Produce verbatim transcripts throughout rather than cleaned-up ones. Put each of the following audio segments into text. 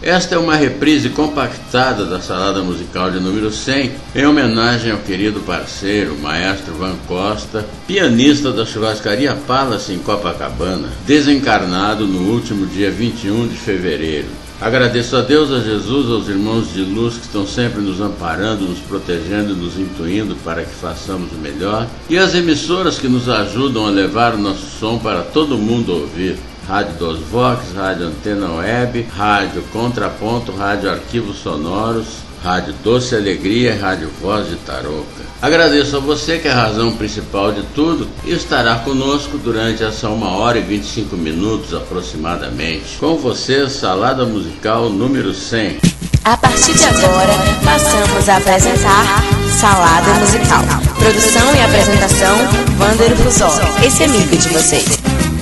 Esta é uma reprise compactada da Salada Musical de número cem, em homenagem ao querido parceiro, maestro Van Costa, pianista da Churrascaria Palace em Copacabana, desencarnado no último dia vinte e um de fevereiro. Agradeço a Deus, a Jesus, aos irmãos de luz que estão sempre nos amparando, nos protegendo e nos intuindo para que façamos o melhor, e as emissoras que nos ajudam a levar o nosso som para todo mundo ouvir. Rádio Dos Vox, Rádio Antena Web, Rádio Contraponto, Rádio Arquivos Sonoros, Rádio Doce Alegria e Rádio Voz de Tarouca. Agradeço a você que é a razão principal de tudo e estará conosco durante essa uma hora e vinte e cinco minutos aproximadamente. Com você, Salada Musical número cem. A partir de agora, passamos a apresentar Salada Musical. Produção e apresentação, Wander Fusola, esse amigo de vocês.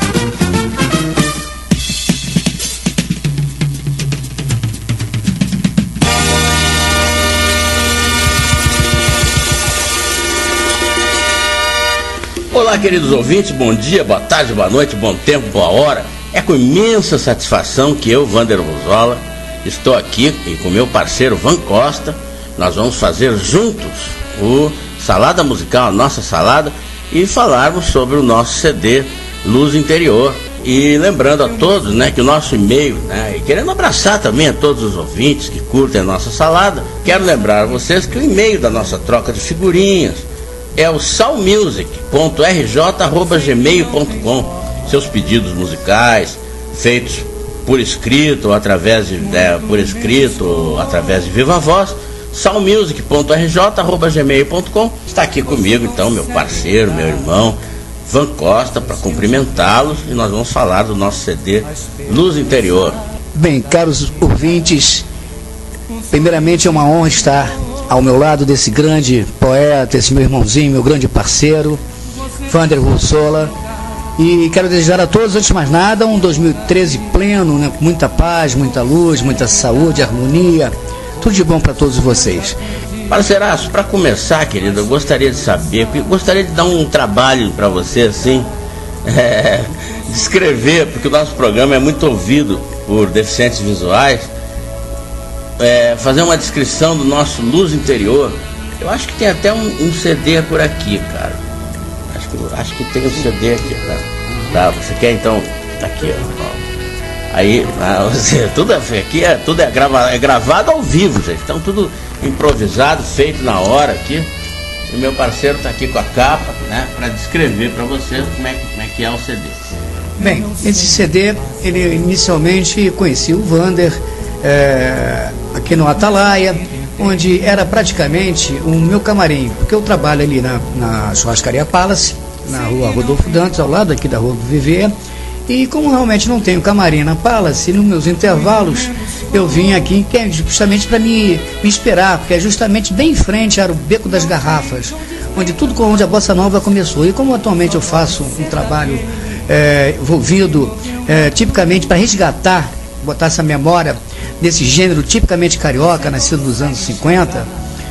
Olá, queridos ouvintes, bom dia, boa tarde, boa noite, bom tempo, boa hora. É com imensa satisfação que eu, Wander Fusola, estou aqui e com meu parceiro Van Costa. Nós vamos fazer juntos o Salada Musical, a nossa salada, e falarmos sobre o nosso C D Luz Interior. E lembrando a todos, né, que o nosso e-mail, né, e querendo abraçar também a todos os ouvintes que curtem a nossa salada, quero lembrar a vocês que o e-mail da nossa troca de figurinhas é o salmusic ponto r j arroba gmail ponto com. Seus pedidos musicais feitos por escrito ou através de é, por escrito ou através de viva voz, salmusic ponto r j arroba gmail ponto com. Está aqui comigo então meu parceiro, meu irmão Van Costa, para cumprimentá-los, e nós vamos falar do nosso C D Luz Interior. Bem, caros ouvintes, primeiramente é uma honra estar ao meu lado desse grande poeta, esse meu irmãozinho, meu grande parceiro, Wander Fusola. E quero desejar a todos, antes de mais nada, um dois mil e treze pleno, né, com muita paz, muita luz, muita saúde, harmonia, tudo de bom para todos vocês. Parceiraço, para começar, querido, eu gostaria de saber, eu gostaria de dar um trabalho para você, assim, é, descrever, porque o nosso programa é muito ouvido por deficientes visuais. É, fazer uma descrição do nosso Luz Interior. Eu acho que tem até um, um C D por aqui, cara. Acho que, acho que tem um C D aqui, tá? Tá, você quer então? Tá aqui, ó. Aí, ah, você, tudo aqui é, tudo é, grava, é gravado ao vivo, gente. Então tudo improvisado, feito na hora aqui. E meu parceiro tá aqui com a capa, né? Para descrever para vocês como é, como é que é o C D. Bem, esse C D, ele inicialmente conhecia o Wander É, aqui no Atalaia, onde era praticamente o meu camarim, porque eu trabalho ali na, na Churrascaria Palace, na rua Rodolfo Dantas, ao lado aqui da rua do Viver, e como realmente não tenho camarim na Palace, nos meus intervalos eu vim aqui que é justamente para me, me esperar, porque é justamente bem em frente era o Beco das Garrafas, onde tudo onde a Bossa Nova começou. E como atualmente eu faço um trabalho é, envolvido é, tipicamente para resgatar, botar essa memória desse gênero tipicamente carioca, nascido nos anos cinquenta,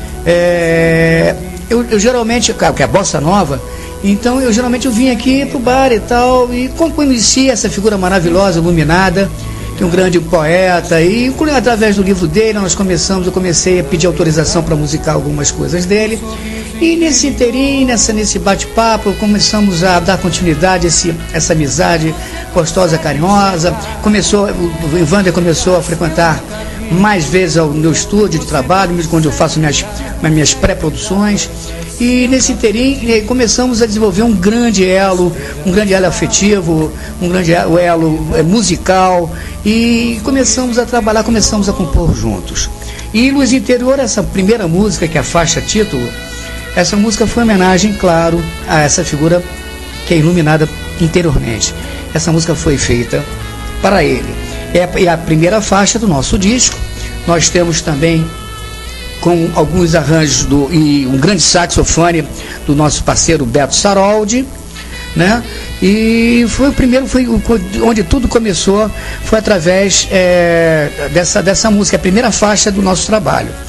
é, eu, eu geralmente, que é a Bossa Nova, então eu geralmente eu vim aqui pro bar e tal, e como conheci essa figura maravilhosa, iluminada, que é um grande poeta, e através do livro dele nós começamos, eu comecei a pedir autorização para musicar algumas coisas dele, e nesse inteirinho, nessa, nesse bate-papo, começamos a dar continuidade a esse, essa amizade gostosa, carinhosa. Começou, o Wander começou a frequentar mais vezes o meu estúdio de trabalho, onde eu faço minhas, minhas pré-produções. E nesse inteirinho começamos a desenvolver um grande elo, um grande elo afetivo, um grande elo musical, e começamos a trabalhar, começamos a compor juntos. E Luz Interior, essa primeira música, que é a faixa título, essa música foi homenagem, claro, a essa figura que é iluminada interiormente. Essa música foi feita para ele. É a primeira faixa do nosso disco. Nós temos também, com alguns arranjos do, e um grande saxofone do nosso parceiro Beto Saroldi, né? E foi o primeiro, foi onde tudo começou, foi através é, dessa, dessa música, a primeira faixa do nosso trabalho.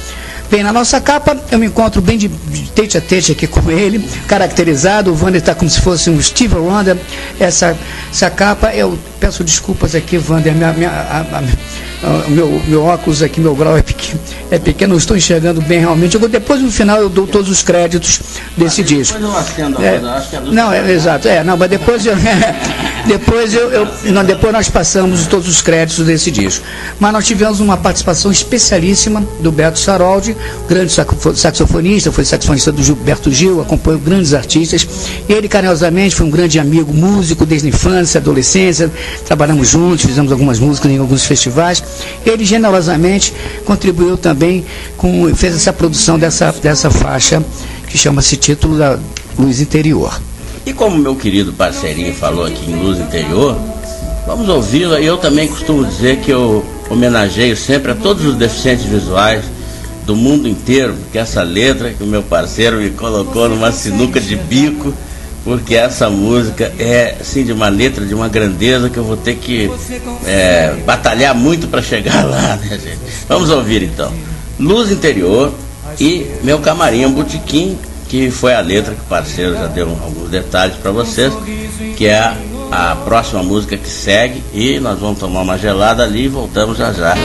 Bem, na nossa capa eu me encontro bem de, de tete a tete aqui com ele, caracterizado. O Wander está como se fosse um Steve Wonder. Essa, essa capa, eu peço desculpas aqui, Wander, minha, minha, a, a, a, meu, meu óculos aqui, meu grau é pequeno, é pequeno, não estou enxergando bem realmente. Eu, depois no final eu dou todos os créditos desse ah, disco. Depois eu acendo, é, eu acho que é do não, é, exato, é, não, mas depois eu, depois eu, eu não, depois nós passamos todos os créditos desse disco. Mas nós tivemos uma participação especialíssima do Beto Saroldi, grande saxofonista, foi saxofonista do Gilberto Gil, acompanhou grandes artistas. Ele, carinhosamente, foi um grande amigo, músico desde a infância, adolescência, trabalhamos juntos, fizemos algumas músicas em alguns festivais. Ele, generosamente, contribuiu também, com, fez essa produção dessa, dessa faixa, que chama-se Título da Luz Interior. E como meu querido parceirinho falou aqui em Luz Interior, vamos ouvi-la. E eu também costumo dizer que eu homenageio sempre a todos os deficientes visuais do mundo inteiro, porque essa letra que o meu parceiro me colocou numa sinuca de bico, porque essa música é assim de uma letra, de uma grandeza que eu vou ter que é, batalhar muito para chegar lá, né, gente? Vamos ouvir então Luz Interior e Meu Camarim Botequim, que foi a letra que o parceiro já deu alguns detalhes para vocês, que é a, a próxima música que segue, e nós vamos tomar uma gelada ali e voltamos já já.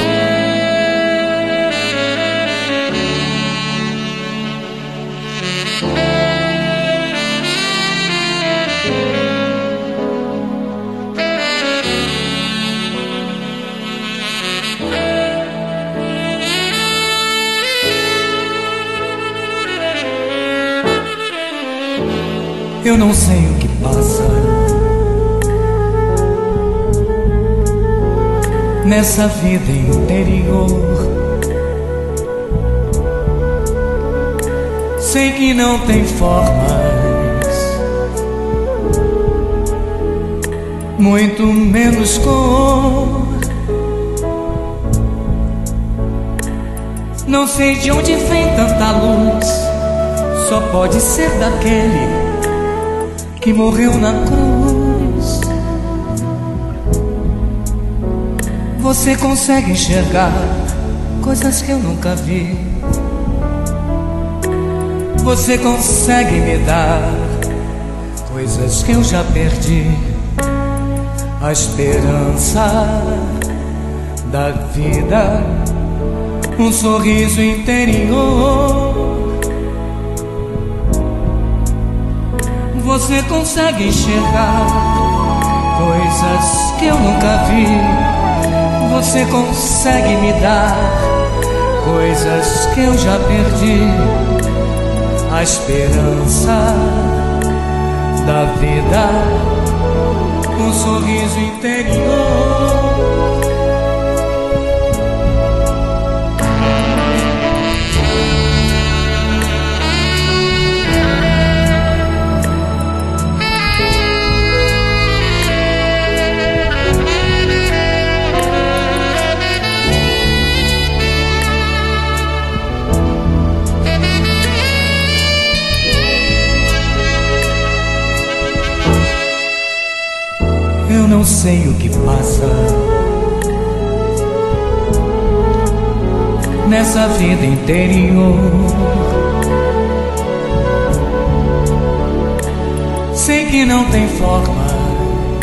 Eu não sei o que passa nessa vida interior. Sei que não tem formas, muito menos cor. Não sei de onde vem tanta luz, só pode ser daquele que morreu na cruz. Você consegue enxergar coisas que eu nunca vi. Você consegue me dar coisas que eu já perdi. A esperança da vida, um sorriso interior. Você consegue enxergar coisas que eu nunca vi. Você consegue me dar coisas que eu já perdi. A esperança da vida, um sorriso interior. Eu não sei o que passa nessa vida interior. Sei que não tem formas,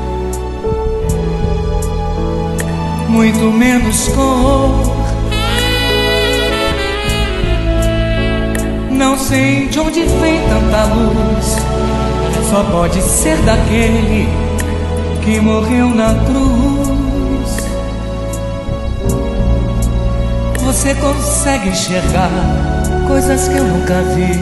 muito menos cor. Não sei de onde vem tanta luz, só pode ser daquele que morreu na cruz. Você consegue enxergar coisas que eu nunca vi.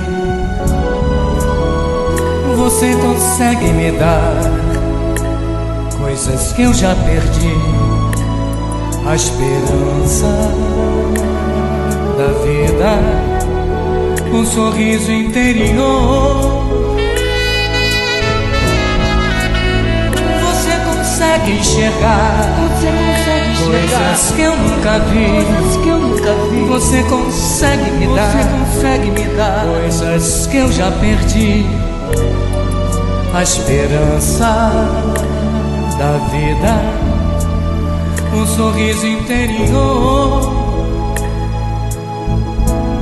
Você consegue me dar coisas que eu já perdi. A esperança da vida, um sorriso interior. Consegue enxergar, você consegue enxergar coisas que eu nunca vi, coisas que eu nunca vi. Você consegue me dar, você consegue me dar coisas que eu já perdi. A esperança da vida, um sorriso interior.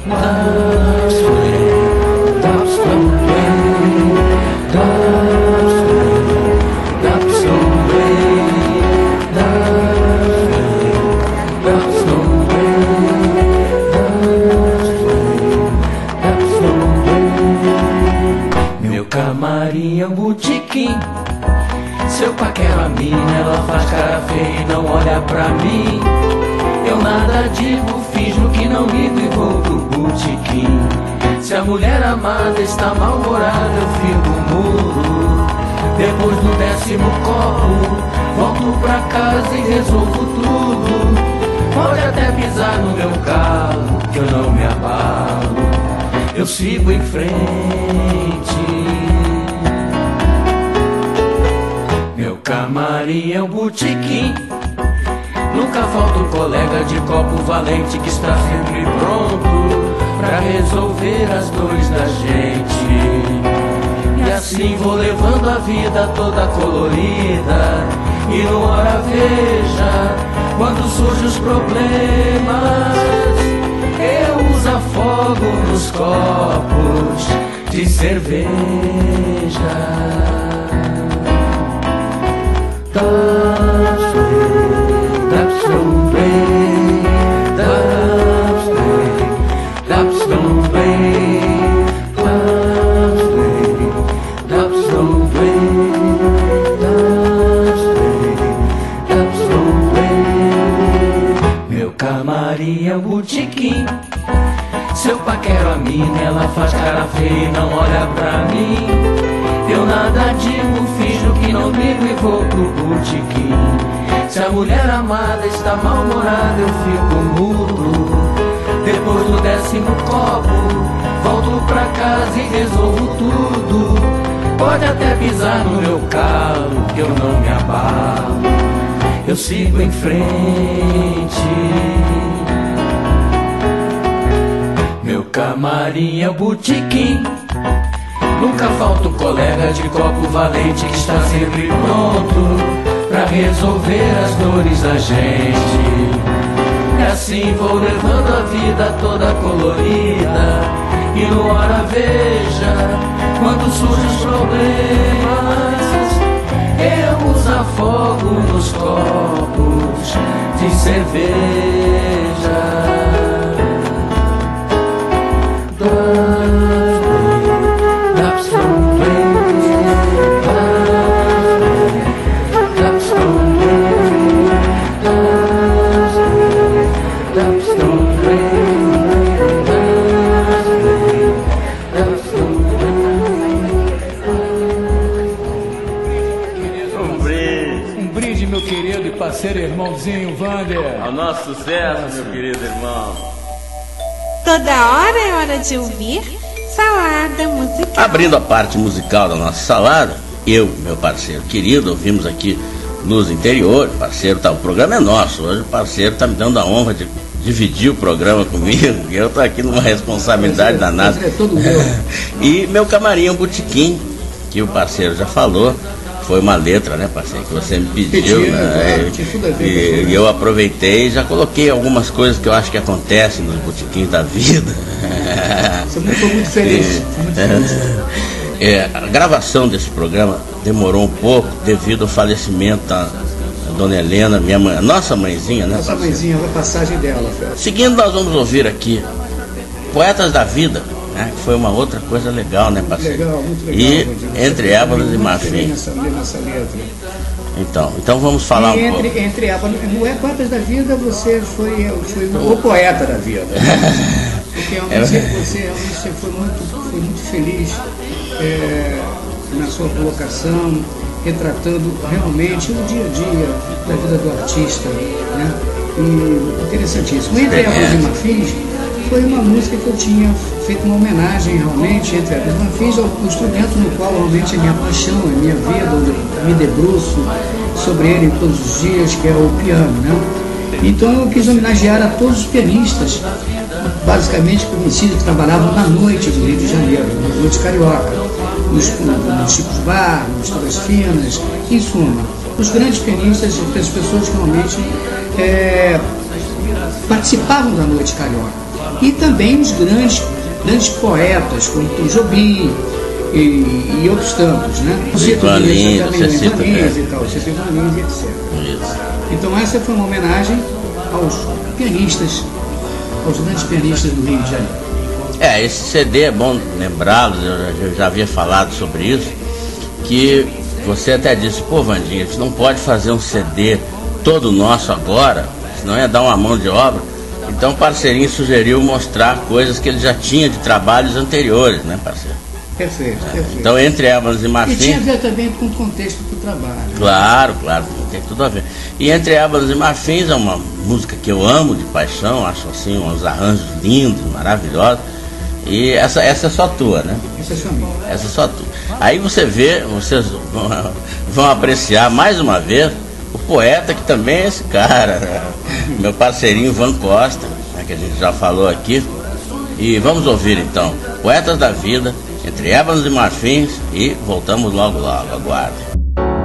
Meu camarim é um botequim. Se eu paquero a mina, ela faz cara feia e não olha pra mim. Eu nada digo, finjo que não ligo e vou pro botequim. Se a mulher amada está mal-humorada, eu fico mudo. Depois do décimo copo, volto pra casa e resolvo tudo. Pode até pisar no meu carro, que eu não me abalo. Eu sigo em frente. Meu camarim é um botequim. Nunca falta um colega de copo valente que está sempre pronto pra resolver as dores da gente. E assim vou levando a vida toda colorida. E no hora veja, quando surgem os problemas, eu uso afogo nos copos de cerveja. That's way, that's the way, that's way, that's the way, that's way, that's the way, that's way, that's the way. Meu camarim é um botequim. Se eu paquero a mina, ela faz cara feia e não olha pra mim. Eu nada digo, finjo que não ligo e vou pro botequim. Se a mulher amada está mal-humorada, eu fico mudo. Depois do décimo copo, volto pra casa e resolvo tudo. Pode até pisar no meu calo, que eu não me abalo. Eu sigo em frente. Meu camarim é o botequim. Nunca falta um colega de copo valente que está sempre pronto pra resolver as dores da gente. E assim vou levando a vida toda colorida. E no hora veja, quando surgem os problemas, eu uso afogo nos copos de cerveja. Parceiro, irmãozinho Vander. Ao nosso sucesso, meu querido irmão. Toda hora é hora de ouvir Salada Musical. Abrindo a parte musical da nossa salada, eu, meu parceiro querido, ouvimos aqui Luz Interior. Parceiro, tá, o programa é nosso. Hoje o parceiro tá me dando a honra de dividir o programa comigo. E eu tô aqui numa responsabilidade danada. É todo meu. E Meu Camarim é um Botequim, que o parceiro já falou. Foi uma letra, né, parceiro, que você me pediu, Pediu, né? E, e eu aproveitei e já coloquei algumas coisas que eu acho que acontecem nos botequins da vida. Você foi muito feliz. Foi muito feliz. É, a gravação desse programa demorou um pouco devido ao falecimento da, da dona Helena, minha mãe, nossa mãezinha, né? Nossa mãezinha, a passagem dela. Fred. Seguindo, nós vamos ouvir aqui Poetas da Vida, né, que foi uma outra coisa legal, né, parceiro? Legal, muito legal. E Rodrigo. Entre Ébanos e Marfim. Nessa, nessa letra. Então, então vamos falar e um entre, pouco. Entre Ébanos, no É Poetas da Vida, você foi, foi o poeta da vida. Porque realmente você, você realmente foi muito, foi muito feliz é, na sua colocação, retratando realmente o dia a dia da vida do artista, né? E interessantíssimo. Entre Ébanos e Marfins foi uma música que eu tinha feito uma homenagem realmente entre Ébanos e Marfins ao instrumento no qual realmente é minha paixão, é minha vida, onde eu me debruço sobre ele todos os dias, que é o piano, né? Então eu quis homenagear a todos os pianistas, basicamente conhecidos, que trabalhavam na noite do Rio de Janeiro, na noite carioca, nos, nos Chicos Bar, nos Todas Finas, em suma, os grandes pianistas, as pessoas que realmente é, participavam da noite carioca. E também os grandes, grandes poetas, como Tom Jobim e, e outros tantos, né? Ivan Lins, você cita, Ivan Lins e tal, Cito Ivan Lins, etcétera. Isso. Então essa foi uma homenagem aos pianistas, aos grandes pianistas do Rio de Janeiro. É, esse C D é bom lembrá-los, eu, eu já havia falado sobre isso, que você até disse, pô, Vandinha, a gente não pode fazer um C D todo nosso agora, senão ia dar uma mão de obra. Então o parceirinho sugeriu mostrar coisas que ele já tinha de trabalhos anteriores, né, parceiro? Perfeito, perfeito. Então, Entre Ébanos e Marfins... E tinha a ver também com o contexto do trabalho. Claro, claro, tem tudo a ver. E Entre Ébanos e Marfins é uma música que eu amo de paixão, acho assim, uns arranjos lindos, maravilhosos. E essa, essa é só tua, né? Essa é só minha. Essa é só tua. Aí você vê, vocês vão, vão apreciar mais uma vez o poeta que também é esse cara, né? Meu parceirinho Van Costa, né, que a gente já falou aqui. E vamos ouvir então, Poetas da Vida, Entre Ébanos e Marfins, e voltamos logo logo, aguardem.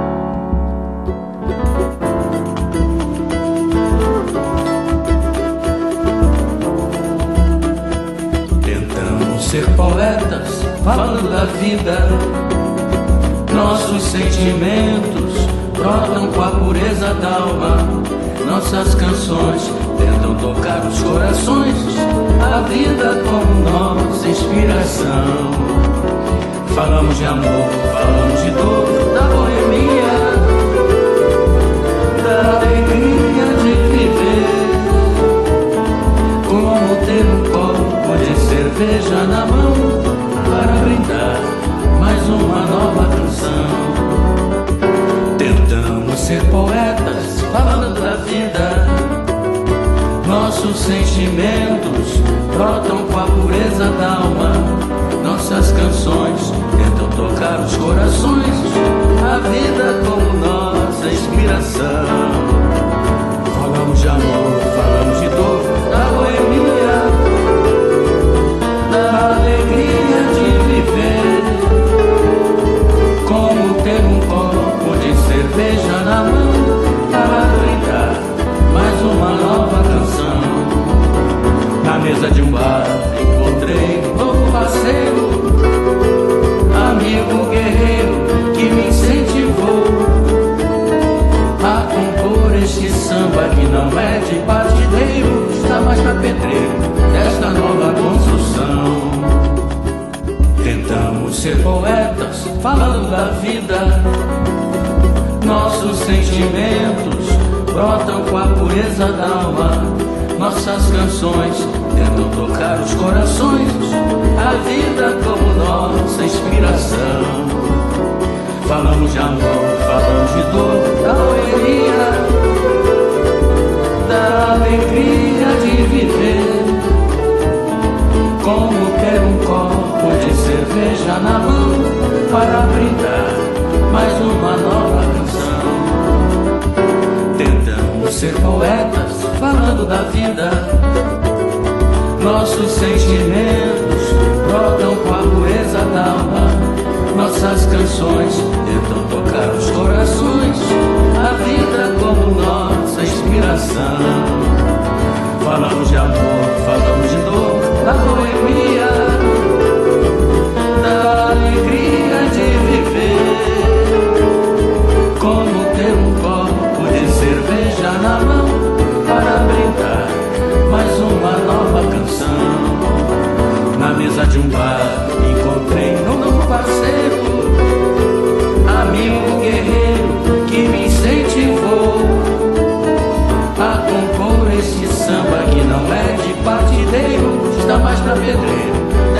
Tentamos ser poetas, falando da vida. Nossos sentimentos brotam com a pureza da alma. Nossas canções tentam tocar os corações. A vida como nossa inspiração. Falamos de amor, falamos de dor, da boemia, da alegria de viver. Como ter um copo de cerveja na mão para brindar mais uma nova canção. Tentamos ser poetas, falando da vida. Nossos sentimentos brotam com a pureza da alma. Nossas canções tentam tocar os corações. A vida como nossa inspiração. Falamos de amor, falamos de dor, da boemia, da alegria de viver. Como ter um copo de cerveja na mão para brindar mais uma nova canção. Na mesa de um bar encontrei um novo parceiro, amigo guerreiro que me incentivou a compor este samba que não é de partideiro, está mais pra pedreiro desta nova construção. Tentamos ser poetas, falando da vida. Nossos sentimentos brotam com a pureza da alma. Nossas canções tentam tocar os corações. A vida como nossa inspiração. Falamos de amor, falamos de dor, da alegria, da alegria de viver. Como ter um copo de cerveja na mão para brindar mais uma nova canção. Tentamos ser poetas, falando da vida. Nossos sentimentos brotam com a pureza da alma. Nossas canções tentam tocar os corações. A vida como nossa inspiração. Falamos de amor, falamos de dor, da boemia, da alegria de viver. Como ter um copo de cerveja na mão para brindar mais uma nova canção. Na mesa de um bar encontrei um novo parceiro, amigo guerreiro que me incentivou a compor este samba que não é de partideiro, está mais pra pedreiro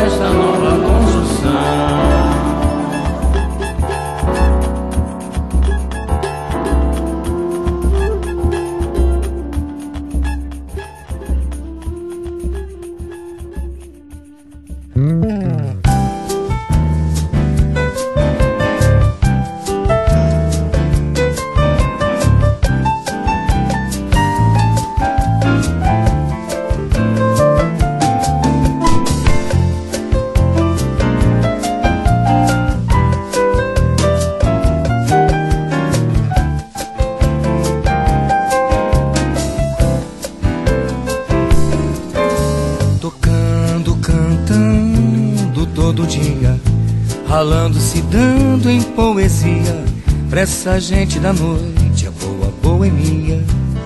todo dia, ralando, se dando em poesia, pra essa gente da noite, a boa boemia.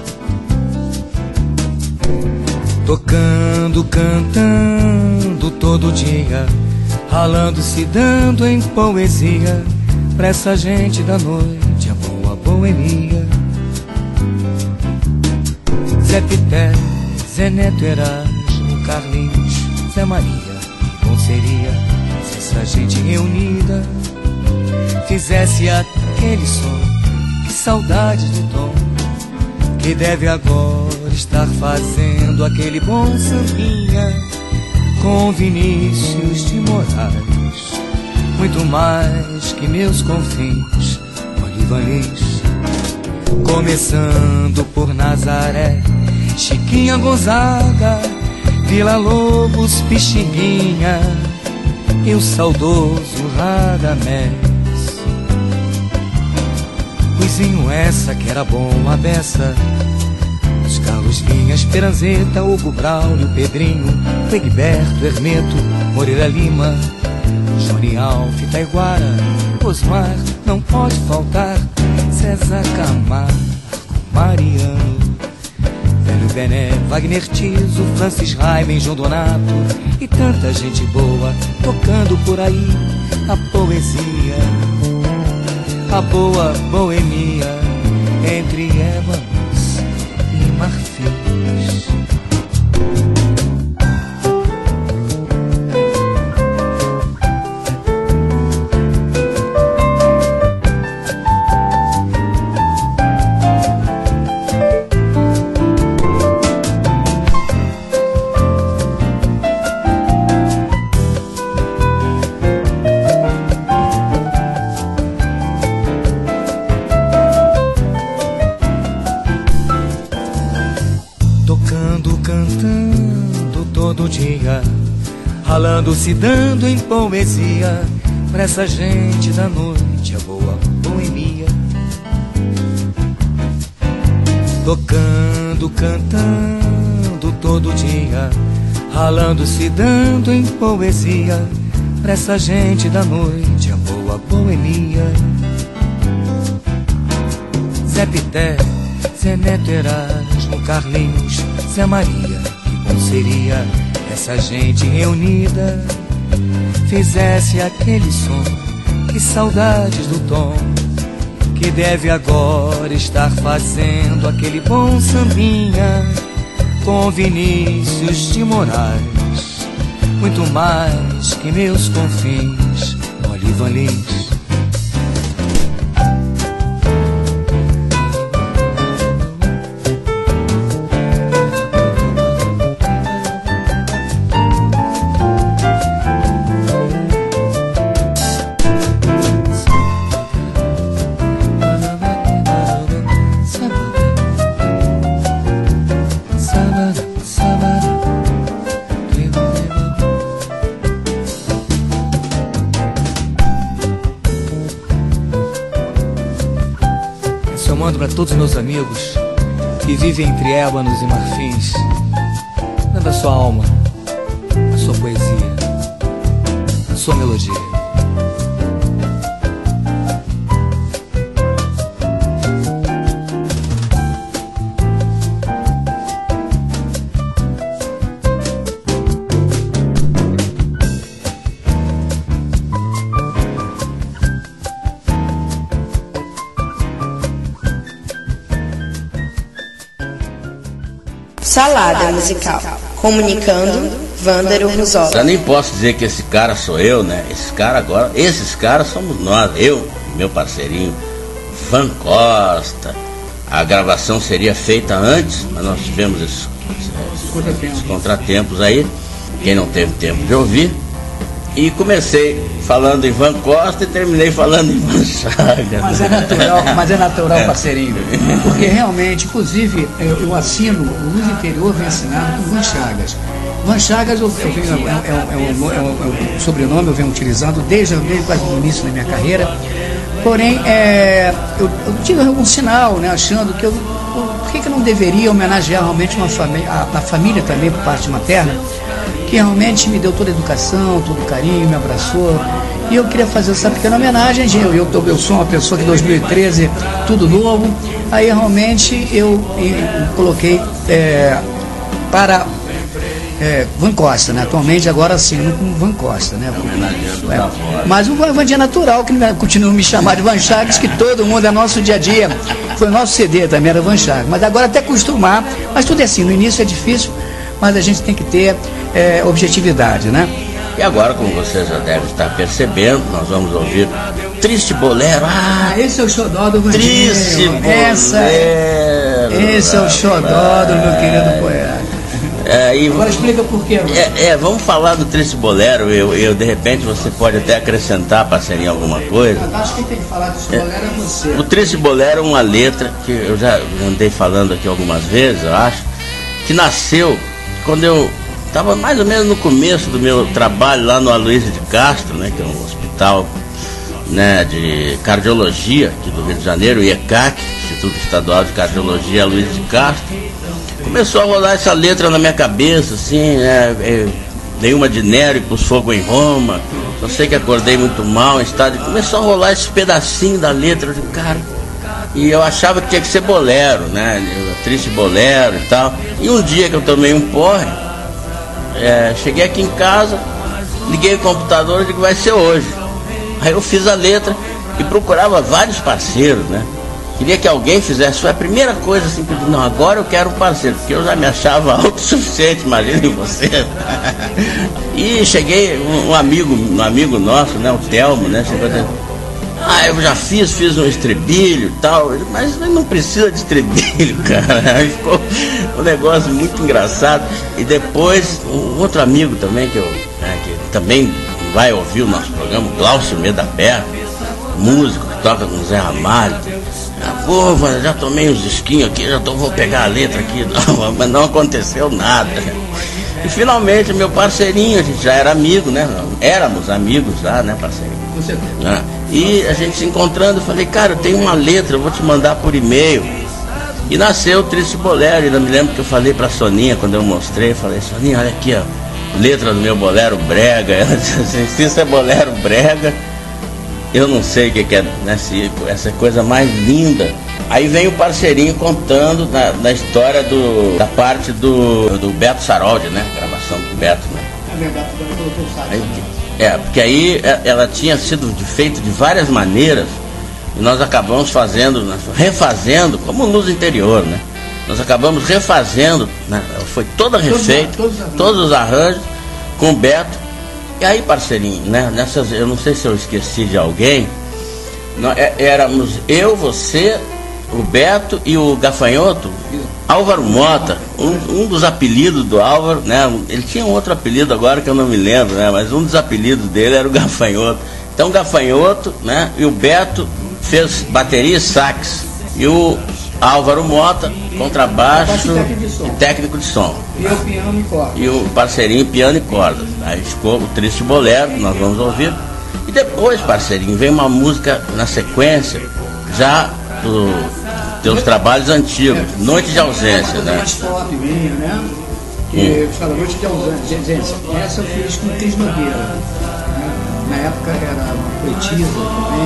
Tocando, cantando todo dia, ralando, se dando em poesia, pra essa gente da noite, a boa boemia. Zé Pité, Zé Neto, Erasmo, Carlinhos, Zé Maria, bom seria se essa gente reunida fizesse aquele som, que saudade do Tom, que deve agora estar fazendo aquele bom sambinha com Vinícius de Moraes, muito mais que meus confins, Olivanês. Começando por Nazaré, Chiquinha, Gonzaga, Vila Lobos, Pixinguinha e o saudoso Radamés. Luizinho, essa que era bom a beça, os Carlos Vinha, Esperanzeta, Hugo Braulio, Pedrinho, Egberto, Hermeto, Moreira Lima, Johnny Alf, Taiguara, Osmar, não pode faltar, César Camargo, Mariano, Velho Bené, Wagner Tiso, Francis Raimem, João Donato e tanta gente boa tocando por aí a poesia, a boa boemia entre ébanos e marfins. Ralando, se dando em poesia, pra essa gente da noite, a boa boemia. Tocando, cantando todo dia, ralando, se dando em poesia, pra essa gente da noite, a boa boemia. Zé Pité, Zé Neto, Erasmo, Carlinhos, Zé Maria, que bom seria essa gente reunida fizesse aquele som, que saudades do Tom, que deve agora estar fazendo aquele bom sambinha com Vinícius de Moraes, muito mais que meus confins, Olivanês. Para todos os meus amigos que vivem entre ébanos e marfins, dando a sua alma, a sua poesia, a sua melodia. Salada musical. Comunicando, Vândaro Ruzola. Já nem posso dizer que esse cara sou eu, né? Esse cara agora, esses caras somos nós, eu e meu parceirinho Van Costa. A gravação seria feita antes, mas nós tivemos esses, esses, esses contratempos aí, quem não teve tempo de ouvir. E comecei falando em Van Costa e terminei falando em Van Chagas. Mas é natural, mas é natural, é. Parceirinho. Porque realmente, inclusive, eu, eu assino, o Luz Interior vem assinado por Van Chagas. Van Chagas eu, eu venho, é, é, é, um, é, um, é um sobrenome eu venho utilizando desde, desde quase o início da minha carreira. Porém, é, eu, eu tive algum sinal, né, achando que eu, eu, por que, que eu não deveria homenagear realmente uma família, a, a família também por parte materna, que realmente me deu toda a educação, todo o carinho, me abraçou. E eu queria fazer essa pequena homenagem. Eu, eu, eu sou uma pessoa que em dois mil e treze, tudo novo. Aí realmente eu, eu coloquei é, para é, Van Costa, né? Atualmente agora assino como Van Costa, né? Porque, é, mas o Vandinha Natural, que continua me chamar de Van Chagas, que todo mundo é nosso dia a dia. Foi o nosso C D também, era Van Chagas. Mas agora até acostumar, mas tudo é assim, no início é difícil, mas a gente tem que ter é, objetividade, né? E agora, como você já deve estar percebendo, nós vamos ouvir Triste Bolero. Ah, esse é o xodó do Vandinho. Triste Essa é, Bolero. Esse é o xodó do meu querido poeta. É, e, agora explica por quê. É, é, vamos falar do Triste Bolero. Eu, eu, de repente, você pode até acrescentar, parceria, alguma coisa. Eu acho que quem tem que falar do Triste Bolero é você. O Triste Bolero é uma letra que eu já andei falando aqui algumas vezes, eu acho, que nasceu quando eu estava mais ou menos no começo do meu trabalho lá no Aloysio de Castro, né, que é um hospital, né, de cardiologia aqui do Rio de Janeiro, o I E C A C, Instituto Estadual de Cardiologia Aloysio de Castro. Começou a rolar essa letra na minha cabeça, assim, né, é, nenhuma de Nero e pus fogo em Roma, só sei que acordei muito mal, em estado, e começou a rolar esse pedacinho da letra, de cara, e eu achava que tinha que ser bolero, né, Triste Bolero e tal. E um dia que eu tomei um porre, É, cheguei aqui em casa, liguei o computador e digo, vai ser hoje. Aí eu fiz a letra e procurava vários parceiros, né? Queria que alguém fizesse. Foi a primeira coisa assim que eu disse, não, agora eu quero um parceiro, porque eu já me achava autossuficiente, imagine você. E cheguei, um, um amigo, um amigo nosso, né, o Telmo, né? Chegou a dizer, ah, eu já fiz, fiz um estribilho e tal, mas não precisa de estribilho, cara. Aí ficou um negócio muito engraçado. E depois, um outro amigo também, que, eu, né, que também vai ouvir o nosso programa, o Glaucio Medapé, músico que toca com o Zé Ramalho. Ah, pô, já tomei uns disquinhos aqui, já tô, vou pegar a letra aqui. Não, mas não aconteceu nada. E finalmente, meu parceirinho, a gente já era amigo, né? Éramos amigos já, né, parceirinho? Você. Ah, e a gente se encontrando, eu falei, cara, eu tenho uma letra, eu vou te mandar por e-mail. E nasceu o Triste Bolero. E eu me lembro que eu falei pra Soninha, quando eu mostrei, eu falei, Soninha, olha aqui, ó, letra do meu bolero brega. Ela disse assim, se isso é bolero brega, eu não sei o que, que é, né, se, essa coisa mais linda. Aí vem o parceirinho contando na, na história do, da parte do, do Beto Saroldi, né? Gravação do Beto, né? Aí, é, porque aí ela tinha sido feita de várias maneiras e nós acabamos fazendo, refazendo, como Luz Interior, né? Nós acabamos refazendo, né? Foi toda refeita, todos, todos, todos os arranjos com o Beto. E aí, parceirinho, né? Nessas, eu não sei se eu esqueci de alguém, nós, é, éramos eu, você, o Beto e o Gafanhoto, Álvaro Mota, um, um dos apelidos do Álvaro, né? Ele tinha um outro apelido agora que eu não me lembro, né? Mas um dos apelidos dele era o Gafanhoto. Então o Gafanhoto, né? E o Beto fez bateria e sax. E o Álvaro Mota, contrabaixo e técnico de som. E o piano e corda. E o parceirinho piano e corda. Aí ficou o Triste Bolero, que nós vamos ouvir. E depois, parceirinho, vem uma música na sequência, já do teus trabalhos antigos, é, Noite de Ausência, né? Mais pop minha, né? Que hum. fala Noite de Ausência. Essa eu fiz com o Cris Nogueira. Né? Na época era poetisa também,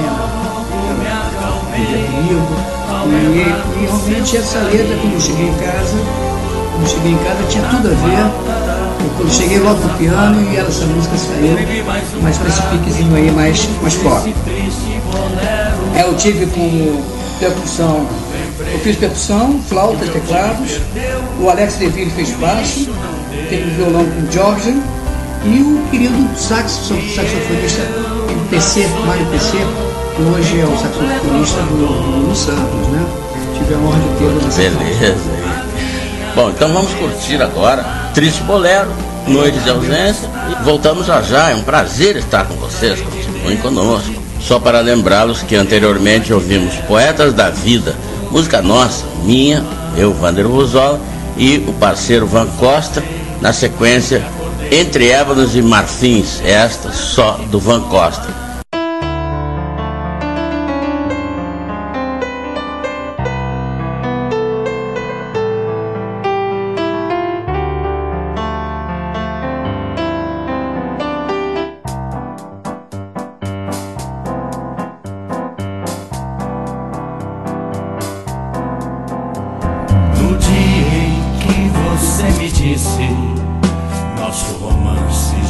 era comigo. E, e realmente essa letra, quando eu cheguei em casa, quando eu cheguei em casa tinha tudo a ver. Quando eu cheguei logo pro piano e essa música saiu mais com esse piquezinho aí, mais, mais pop. Eu tive como percussão, eu fiz percussão, flauta, teclados, o Alex Deville fez baixo, teve um violão com o George e o querido sax, saxofonista P C, Mário P C, que hoje é o saxofonista do Lulu Santos, né? Tive a honra de tê-lo nessa Beleza. Bom, então vamos curtir agora Triste Bolero, Noite de Ausência, e voltamos já já. É um prazer estar com vocês, continuem conosco. Só para lembrá-los que anteriormente ouvimos Poetas da Vida, música nossa, minha, eu, Vander Rosola, e o parceiro Van Costa, na sequência Entre Ébanos e Marfins, esta só do Van Costa.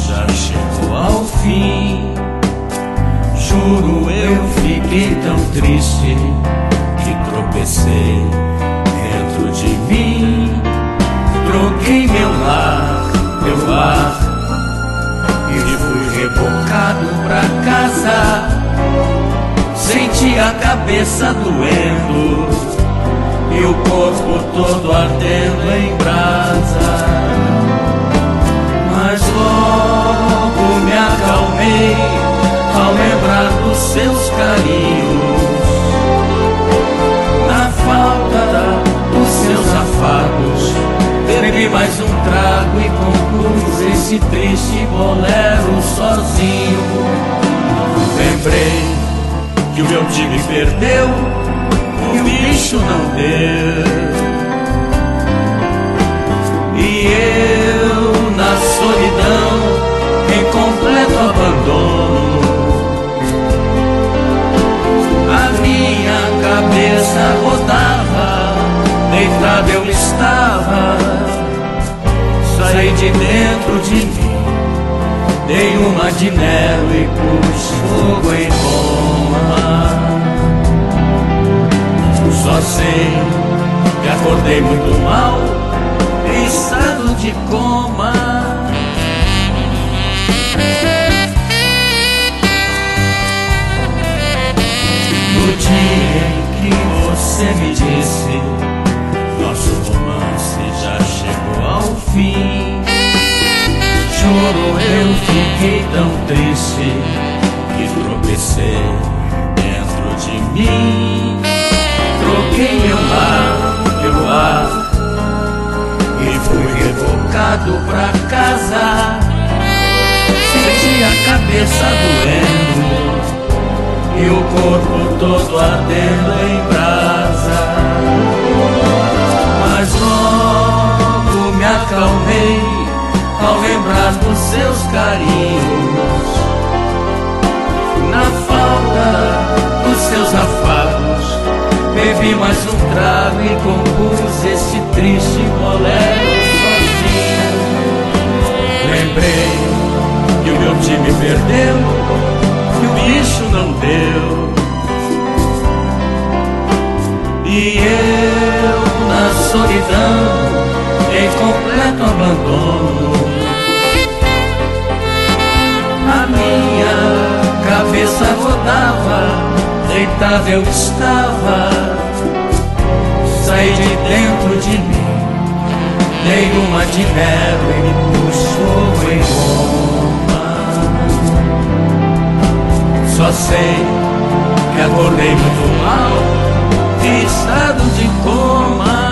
já chegou ao fim. Juro, eu fiquei tão triste que tropecei dentro de mim. Troquei meu lar, meu ar, e fui rebocado pra casa. Senti a cabeça doendo e o corpo todo ardendo em brasa. Mas logo me acalmei ao lembrar dos seus carinhos. Na falta dos seus afagos, bebi mais um trago e compus esse triste bolero sozinho. Lembrei que o meu time perdeu e o bicho não deu. E eu na solidão, em completo abandono, a minha cabeça rodava, deitado eu estava. Saí de dentro de mim, dei uma de Nero e pus fogo em Roma. Só sei que acordei muito mal, em estado de coma. No dia em que você me disse nosso romance já chegou ao fim, juro, eu fiquei tão triste que tropecei dentro de mim. Troquei meu lar, meu ar, e fui revocado pra casa. Senti a cabeça doendo e o corpo todo ardendo em brasa. Mas logo me acalmei ao lembrar dos seus carinhos. Na falta dos seus afagos, bebi mais um trago e compus esse triste bolero sozinho. Lembrei que o meu time perdeu e o bicho não deu. E eu na solidão, em completo abandono, a minha cabeça rodava, deitado eu estava. Saí de dentro de mim, dei uma de Nero e me puxou em Roma. Só sei que acordei muito mal, em estado de coma.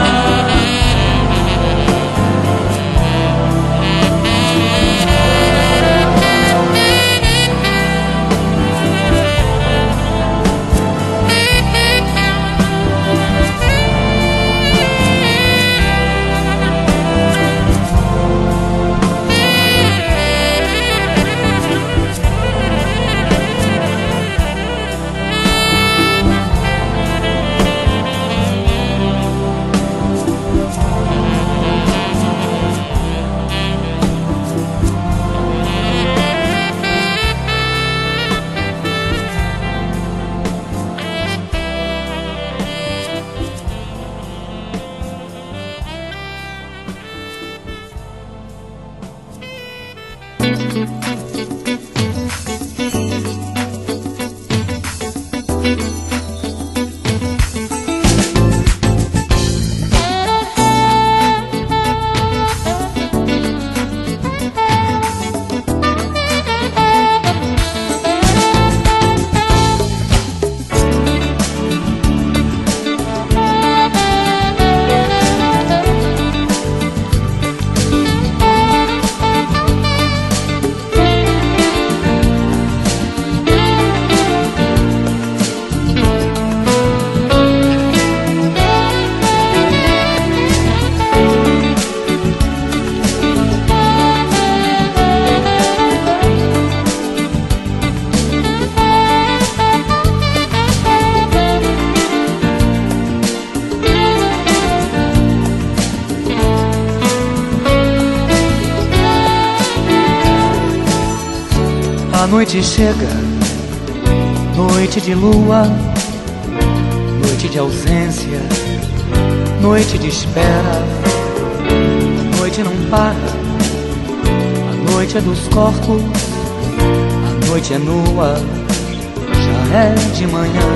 A noite chega, noite de lua, noite de ausência, noite de espera. A noite não para, a noite é dos corpos, a noite é nua, já é de manhã.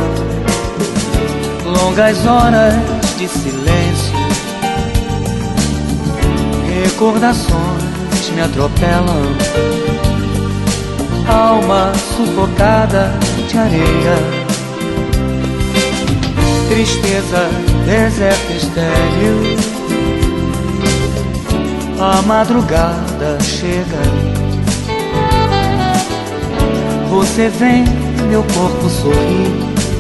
Longas horas de silêncio, recordações me atropelam. Alma sufocada de areia, tristeza, deserto estéril. A madrugada chega, você vem, meu corpo sorri.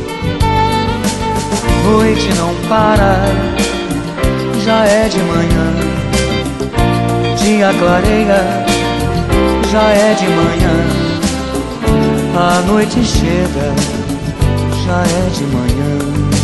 Noite não para, já é de manhã. Dia clareia, já é de manhã. A noite chega, já é de manhã.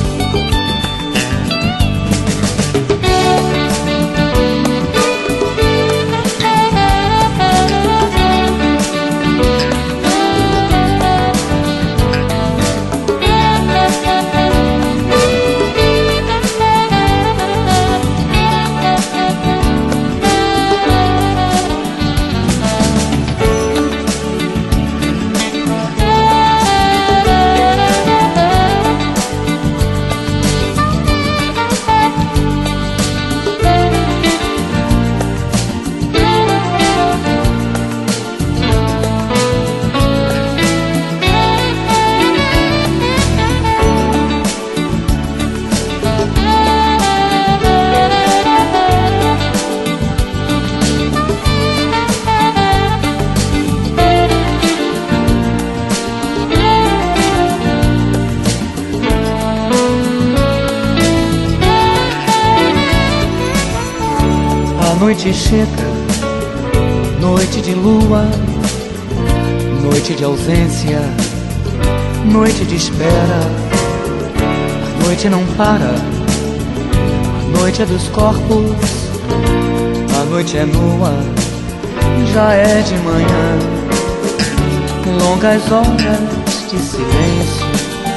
Noite chega, noite de lua, noite de ausência, noite de espera. A noite não para, a noite é dos corpos, a noite é nua, já é de manhã. Longas horas de silêncio,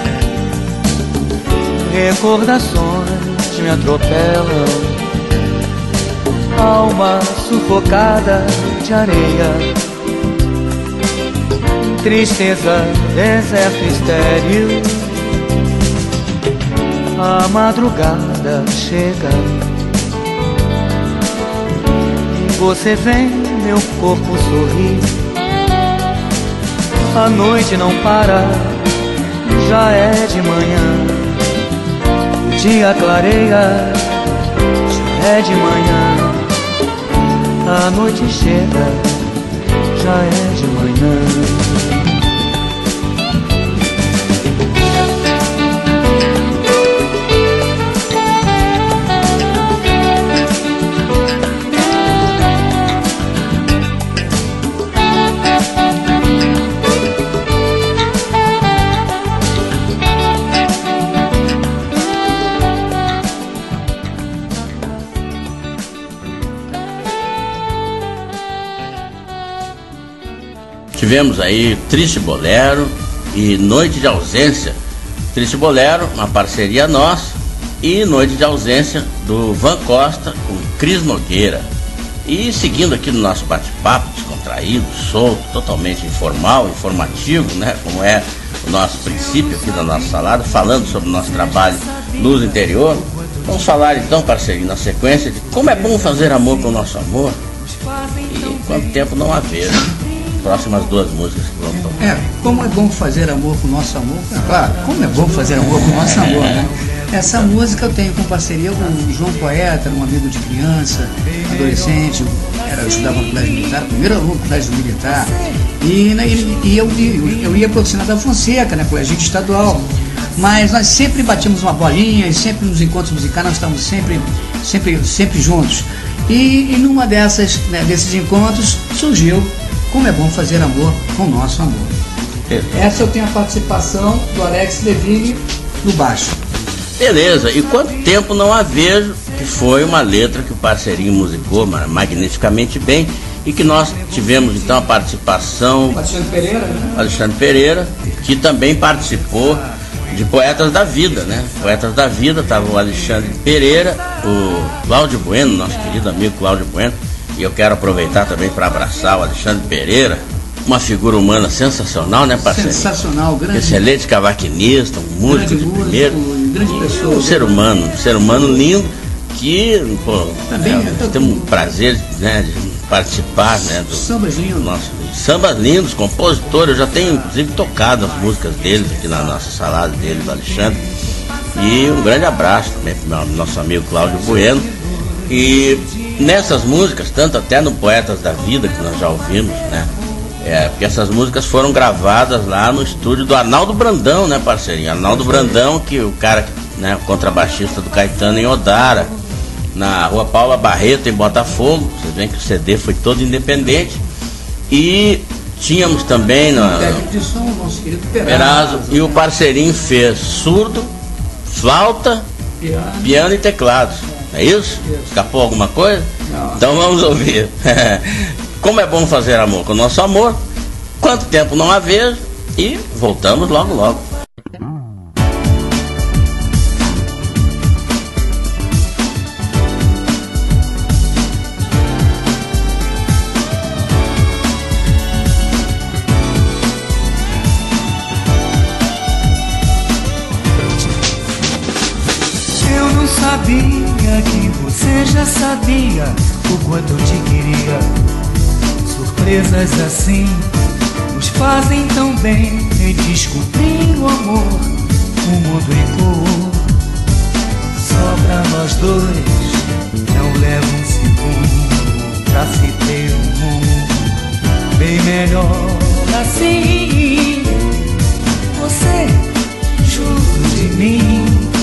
recordações me atropelam. Alma sufocada de areia, tristeza, deserto estéril. A madrugada chega, você vem, meu corpo sorri. A noite não para, já é de manhã. O dia clareia, já é de manhã. A noite chega, já é de manhã. Tivemos aí Triste Bolero e Noite de Ausência. Triste Bolero, uma parceria nossa, e Noite de Ausência do Van Costa com Cris Nogueira. E seguindo aqui no nosso bate-papo descontraído, solto, totalmente informal, informativo, né? Como é o nosso princípio aqui da nossa salada, falando sobre o nosso trabalho Luz Interior. Vamos falar então, parceiro, na sequência de como é bom fazer amor com o nosso amor e quanto tempo não haver. Próximas duas músicas que vamos tocar. É, como é bom fazer amor com o nosso amor. É claro, como é bom fazer amor com o nosso amor, né? Essa música eu tenho com parceria com o João Poeta, um amigo de criança, adolescente, era, eu estudava no colégio militar, primeiro aluno do colégio militar, e, e, e eu, eu ia para o Oficina da Fonseca, né, colégio estadual, mas nós sempre batíamos uma bolinha, e sempre nos encontros musicais nós estávamos sempre, sempre, sempre juntos. E, e numa dessas, né, desses encontros surgiu Como é Bom Fazer Amor com o Nosso Amor. Essa eu tenho a participação do Alex Levine no baixo. Beleza, e quanto tempo não a vejo, que foi uma letra que o parceirinho musicou magnificamente bem e que nós tivemos então a participação Alexandre Pereira, né? Alexandre Pereira, que também participou de Poetas da Vida, né? Poetas da Vida, estava o Alexandre Pereira, o Cláudio Bueno, nosso querido amigo Cláudio Bueno, e eu quero aproveitar também para abraçar o Alexandre Pereira, uma figura humana sensacional, né, parceiro? Sensacional, grande. Excelente cavaquinista, um músico de músico, primeiro, grande pessoa. um ser humano, um ser humano lindo, que, pô, Também, é, tô... temos um prazer, né, de participar, né, do Sambas lindos. nosso, sambas lindos, compositor. Eu já tenho inclusive tocado as músicas deles aqui na nossa salada dele, do Alexandre. E um grande abraço também para o nosso amigo Cláudio Bueno. E nessas músicas, tanto até no Poetas da Vida, que nós já ouvimos, né? É, porque essas músicas foram gravadas lá no estúdio do Arnaldo Brandão, né, parceirinho? Arnaldo Brandão, que o cara, né, o contrabaixista do Caetano em Odara, na Rua Paula Barreto, em Botafogo. Vocês veem que o C D foi todo independente. E tínhamos também na técnico de som, nosso querido Perazzo, Perazzo, e o parceirinho fez surdo, flauta, piano, piano e teclados. É isso? Isso. Escapou alguma coisa? Não. Então vamos ouvir. Como é bom fazer amor com o nosso amor, quanto tempo não há vez, e voltamos logo logo. Eu não sabia que você já sabia o quanto eu te queria. Surpresas assim nos fazem tão bem. Redescobrir o amor, o mundo em cor. Só pra nós dois não leva um segundo pra se ter um mundo bem melhor assim. Você junto de mim,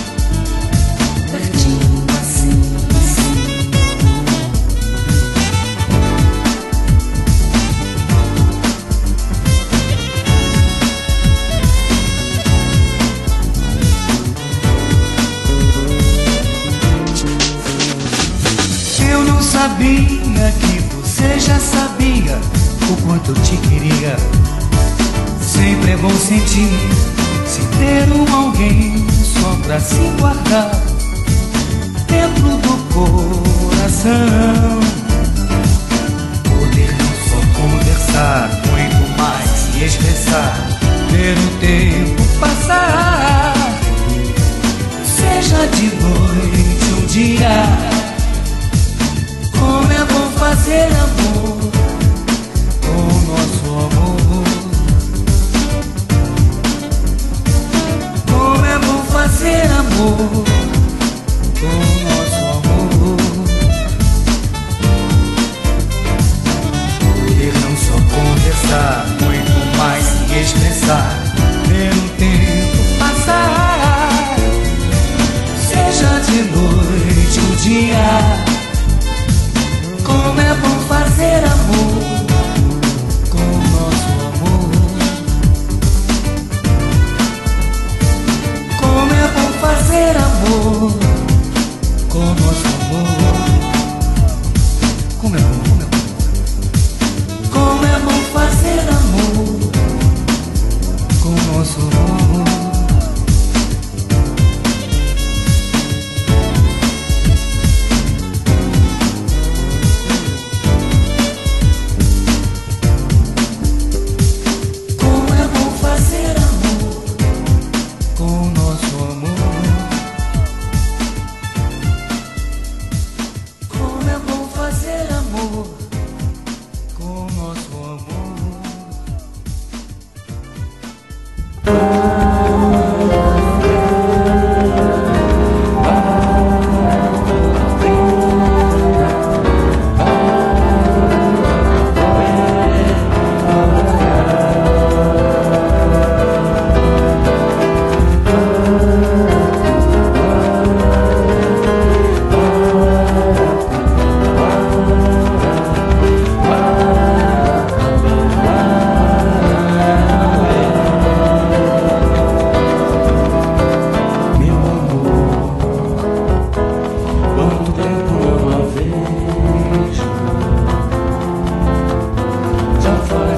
pertinho assim, assim. Eu não sabia que você já sabia o quanto eu te queria. Sempre é bom sentir, se ter um alguém só pra se guardar dentro do coração. Poder não só conversar, muito mais se expressar, ver o tempo passar, seja de noite ou dia. Como é bom fazer amor com o nosso amor. Como é bom fazer amor com o nosso amor. Poder não só conversar, muito mais se expressar, ver o tempo passar, seja de noite ou dia. Como é bom fazer amor com o nosso amor. Como é bom fazer amor com o nosso amor. Como é bom, como é bom. Como é bom fazer amor com o nosso amor. Oh,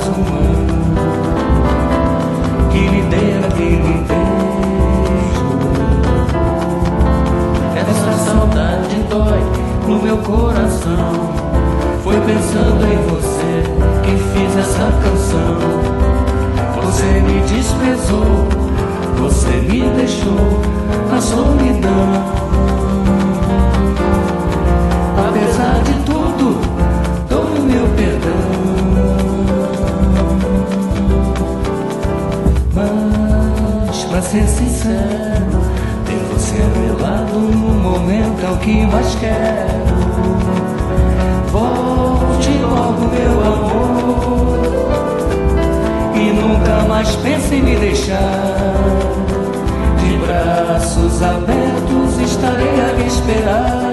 faz um ano que lhe dei aquele beijo. Essa saudade dói no meu coração. Foi pensando em você que fiz essa canção. Você me desprezou, você me deixou na solidão. Apesar de tudo, dou o meu perdão. Mas, pra ser sincero, ter você ao meu lado no momento é o que mais quero. Volte logo, meu amor, e nunca mais pense em me deixar. De braços abertos estarei a lhe esperar.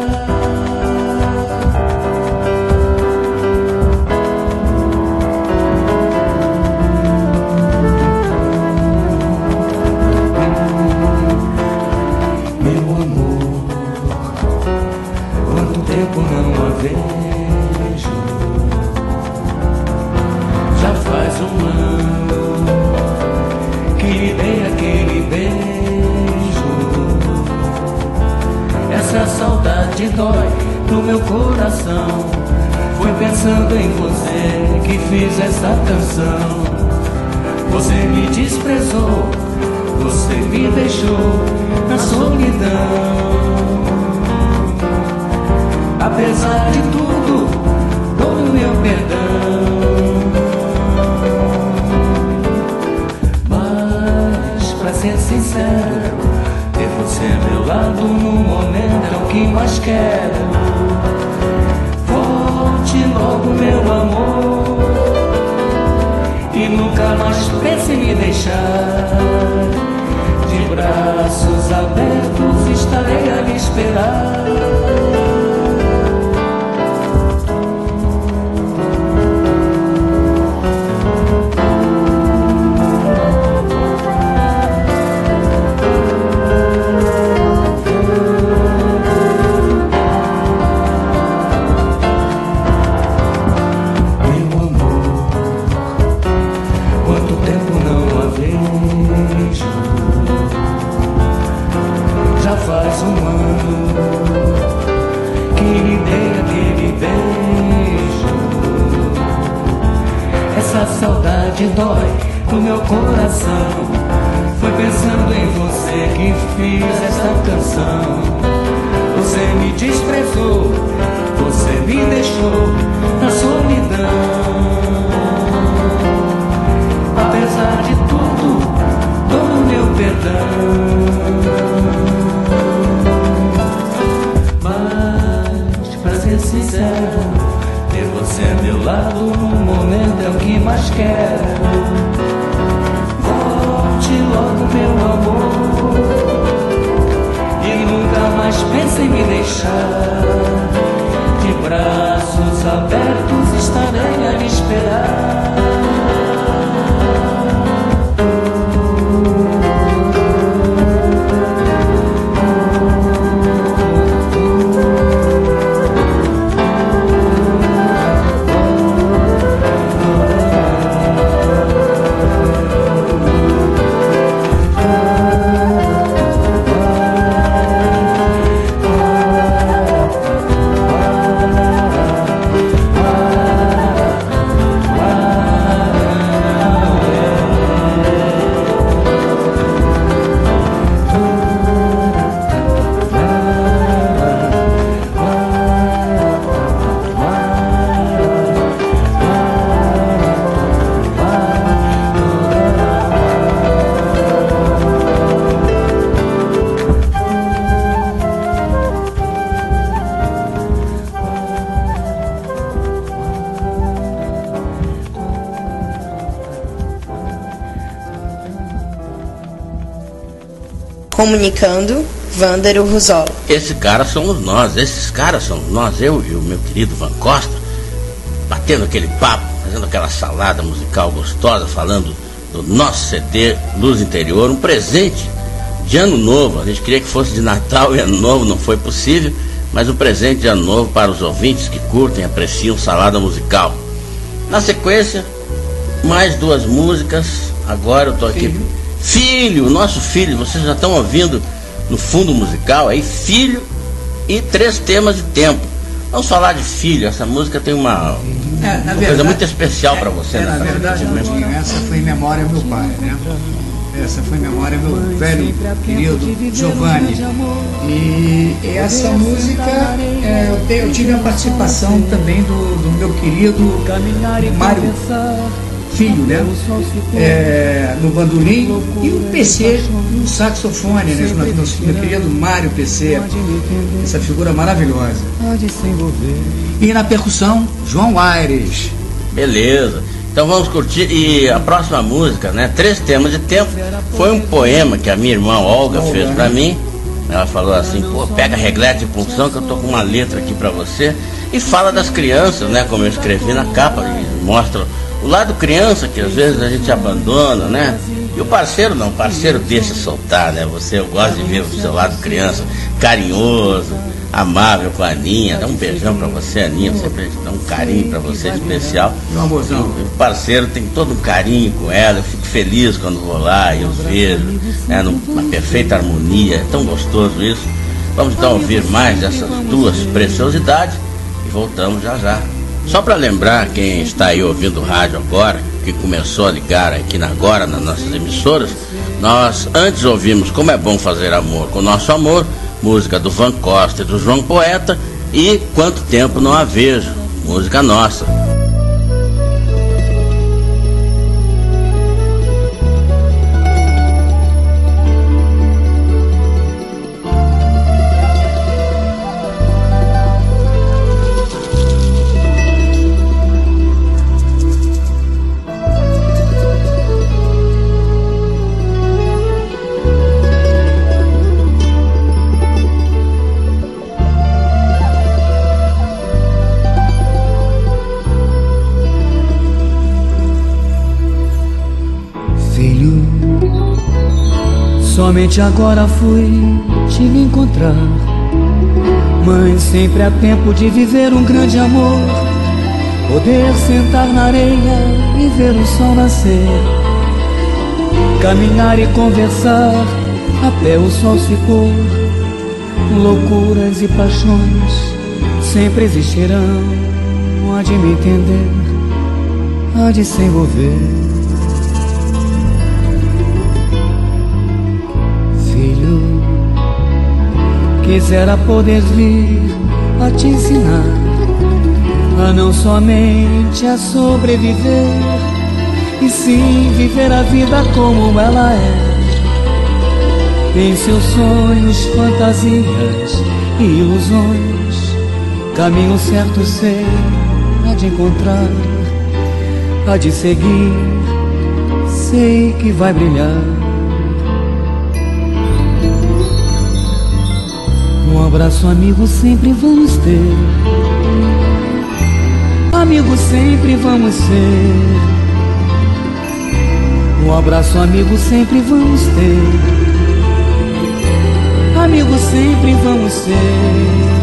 Meu amor, quanto tempo não a vejo. Já faz um ano que lhe dei aquele beijo. Essa saudade dói no meu coração. Foi pensando em você que fiz essa canção. Você me desprezou, você me deixou na solidão. Apesar de tudo, dou o meu perdão. Mas, pra ser sincero, ter você ao meu lado no momento é o que mais quero. Volte logo, meu amor, e nunca mais pense em me deixar. De braços abertos estarei a lhe esperar. Faz um ano que lhe dei aquele beijo. Essa saudade dói no meu coração. Foi pensando em você que fiz essa canção. Você me desprezou, você me deixou na solidão. Apesar de tudo, dou o meu perdão. Sincero, ter você ao meu lado no momento é o que mais quero. Volte logo, meu amor, e nunca mais pense em me deixar. De braços abertos estarei a lhe esperar. Comunicando, Vândaro Ruzola. Esse cara somos nós, esses caras somos nós, eu e o meu querido Van Costa, batendo aquele papo, fazendo aquela salada musical gostosa, falando do nosso C D Luz Interior, um presente de ano novo. A gente queria que fosse de Natal e ano novo, não foi possível, mas um presente de ano novo para os ouvintes que curtem e apreciam salada musical. Na sequência, mais duas músicas. Agora eu tô aqui. Filho, filho nosso filho, vocês já estão ouvindo no fundo musical aí, Filho e Três Temas de Tempo. Vamos falar de Filho. Essa música tem uma, é, uma verdade, coisa muito especial para você, é, né? Na verdade, essa foi em memória ao meu pai, né? Essa foi em memória ao meu velho querido Giovanni. E essa música, é, eu, te, eu tive a participação também do, do meu querido Mário Filho, né? É, no bandolim e o P C no saxofone, né? Meu, meu querido Mário P C, essa figura maravilhosa. E na percussão, João Aires. Beleza. Então vamos curtir. E a próxima música, né? Três Temas de Tempo, foi um poema que a minha irmã Olga fez pra mim. Ela falou assim: pô, pega reglete de punção que eu tô com uma letra aqui pra você. E fala das crianças, né? Como eu escrevi na capa, e mostra o lado criança que às vezes a gente abandona, né? E o parceiro não, o parceiro deixa soltar, né? Você, eu gosto de ver o seu lado criança, carinhoso, amável com a Aninha. Dá um beijão pra você, Aninha, sempre dá um carinho pra você especial. Meu amorzão. O parceiro tem todo um carinho com ela, eu fico feliz quando vou lá e eu vejo, né, numa perfeita harmonia, é tão gostoso isso. Vamos então ouvir mais dessas duas preciosidades e voltamos já já. Só para lembrar quem está aí ouvindo o rádio agora, que começou a ligar aqui na agora nas nossas emissoras, nós antes ouvimos Como é Bom Fazer Amor com Nosso Amor, música do Van Costa e do João Poeta, e Quanto Tempo Não A Vejo, música nossa. Somente agora fui te encontrar, mas sempre há tempo de viver um grande amor, poder sentar na areia e ver o sol nascer, caminhar e conversar até o sol se pôr. Loucuras e paixões sempre existirão, há de me entender, há de se envolver. Quisera poder vir a te ensinar a não somente a sobreviver, e sim viver a vida como ela é, em seus sonhos, fantasias e ilusões. Caminho certo sei, há de encontrar, há de seguir, sei que vai brilhar. Um abraço amigo sempre vamos ter, amigo sempre vamos ser. Um abraço amigo sempre vamos ter, amigo sempre vamos ser.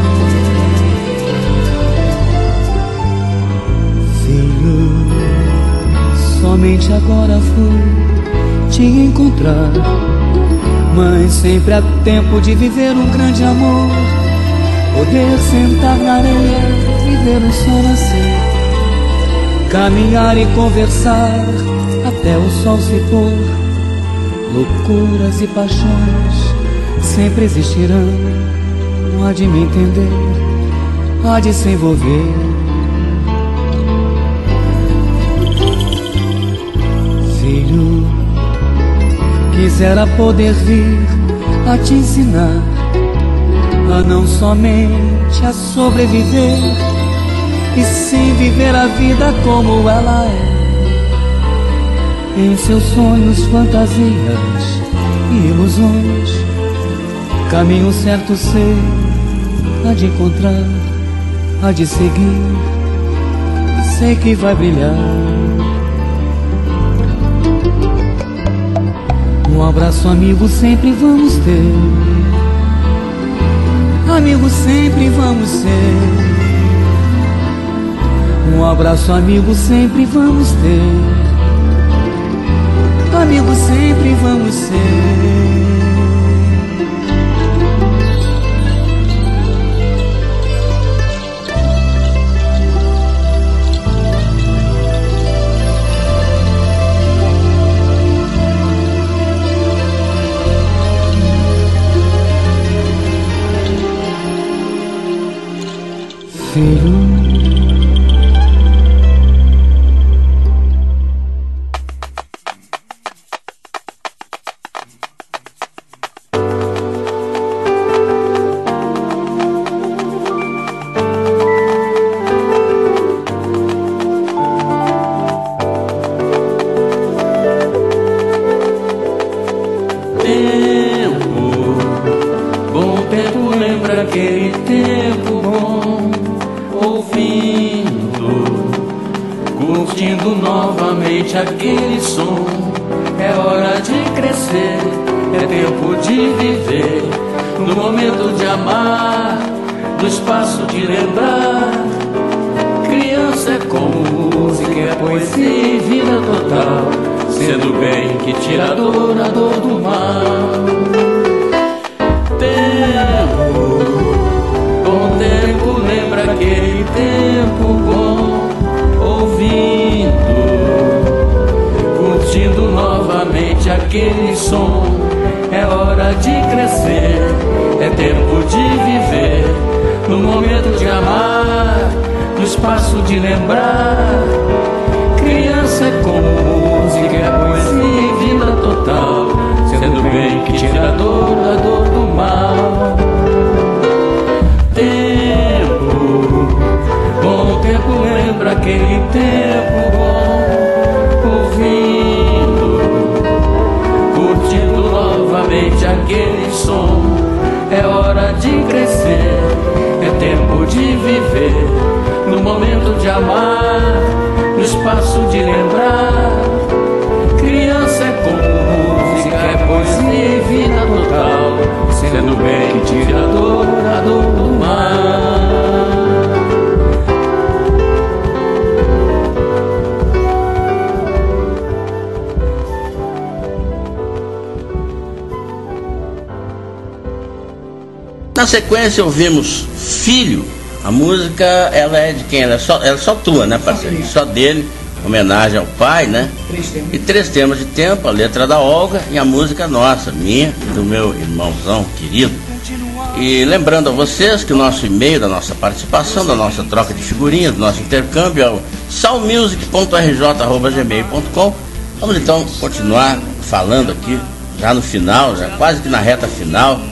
Filho, somente agora fui te encontrar, mas sempre há tempo de viver um grande amor, poder sentar na areia e ver o sol nascer, caminhar e conversar até o sol se pôr. Loucuras e paixões sempre existirão, há de me entender, há de se envolver. Filho, quisera poder vir a te ensinar a não somente a sobreviver, e sim viver a vida como ela é, em seus sonhos, fantasias e ilusões. Caminho certo sei, há de encontrar, há de seguir, sei que vai brilhar. Um abraço amigo sempre vamos ter, amigo sempre vamos ser. Um abraço amigo sempre vamos ter, amigos sempre vamos ser. Filho, aquele som. É hora de crescer, é tempo de viver, no momento de amar, no espaço de lembrar. Criança é como música, é poesia e vida total, sendo bem que tira a dor, a dor do mal. Tempo, bom tempo, lembra aquele tempo bom, ouvindo, curtindo novamente aquele som. É hora de crescer, é tempo de viver, no momento de amar, no espaço de lembrar. Criança é como música, é poesia e vida total, sendo bem que tira a dor, a dor do mal. Tempo, bom tempo, lembra aquele tempo bom, ouvindo, curtindo novamente aquele som. É hora de crescer, é tempo de viver, no momento de amar, no espaço de lembrar. Criança é como música, é poesia e vida total, sendo bem que tira a dor, a dor do mal. Na sequência ouvimos Filho. A música, ela é de quem? Ela é só, ela é só tua, né, parceiro? Só dele, homenagem ao pai, né? Três temas. E três temas de tempo, a letra da Olga e a música nossa, minha e do meu irmãozão querido. E lembrando a vocês que o nosso e-mail da nossa participação, da nossa troca de figurinhas, do nosso intercâmbio é o salmusic ponto r j arroba gmail ponto com. Vamos então continuar falando aqui, já no final, já quase que na reta final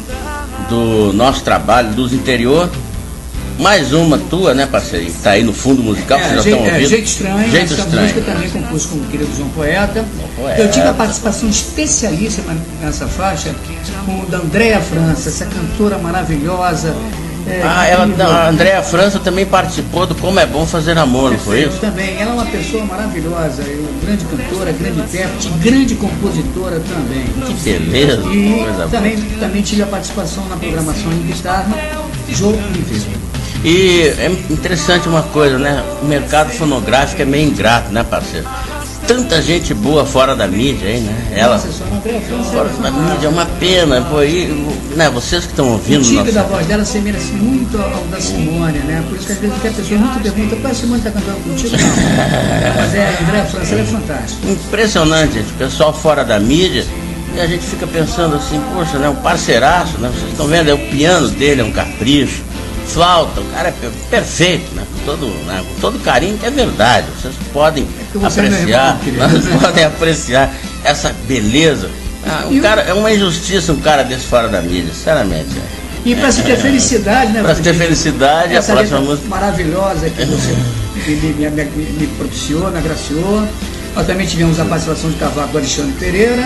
do nosso trabalho Luz Interior. Mais uma tua, né, parceiro? Que tá aí no fundo musical, é, vocês já jeito, estão ouvindo. É, Jeito Estranho, Jeito essa Estranho. música também compus com o querido João Poeta. Poeta. Eu tive a participação especialíssima nessa faixa com o da Andréa França, essa cantora maravilhosa. É, ah, ela, a Andréa França também participou do Como é Bom Fazer Amor, não foi isso? Também, ela é uma pessoa maravilhosa, grande cantora, grande intérprete, grande compositora também. Que beleza, e coisa também, também tive a participação na programação em guitarra, João Oliveira. E é interessante uma coisa, né? O mercado fonográfico é meio ingrato, né, parceiro? Tanta gente boa fora da mídia aí, né? Ela Nossa, só uma fora da mídia, é uma pena. Pô, e, né, vocês que estão ouvindo... O timbre nossa... da voz dela se merece muito ao da Simone, né? Por isso que às vezes a pessoa muito pergunta, pô, a Simone está cantando contigo? Não. Mas é, a Andréa França, ela é fantástica. Impressionante, gente. O pessoal fora da mídia, e a gente fica pensando assim, poxa, né? Um parceiraço, né? Vocês estão vendo, é o piano dele, é um capricho. Flauta, o cara é perfeito, né? Com todo, né? Com todo carinho, que é verdade. Vocês podem é apreciar, irmão, vocês podem apreciar essa beleza. Ah, um cara, é uma injustiça um cara desse fora da mídia, sinceramente. E para se ter felicidade, né? Para se ter felicidade, essa a próxima música maravilhosa que você me, me, me, me propiciou, me agraciou. Nós também tivemos a participação de cavaco do Alexandre Pereira,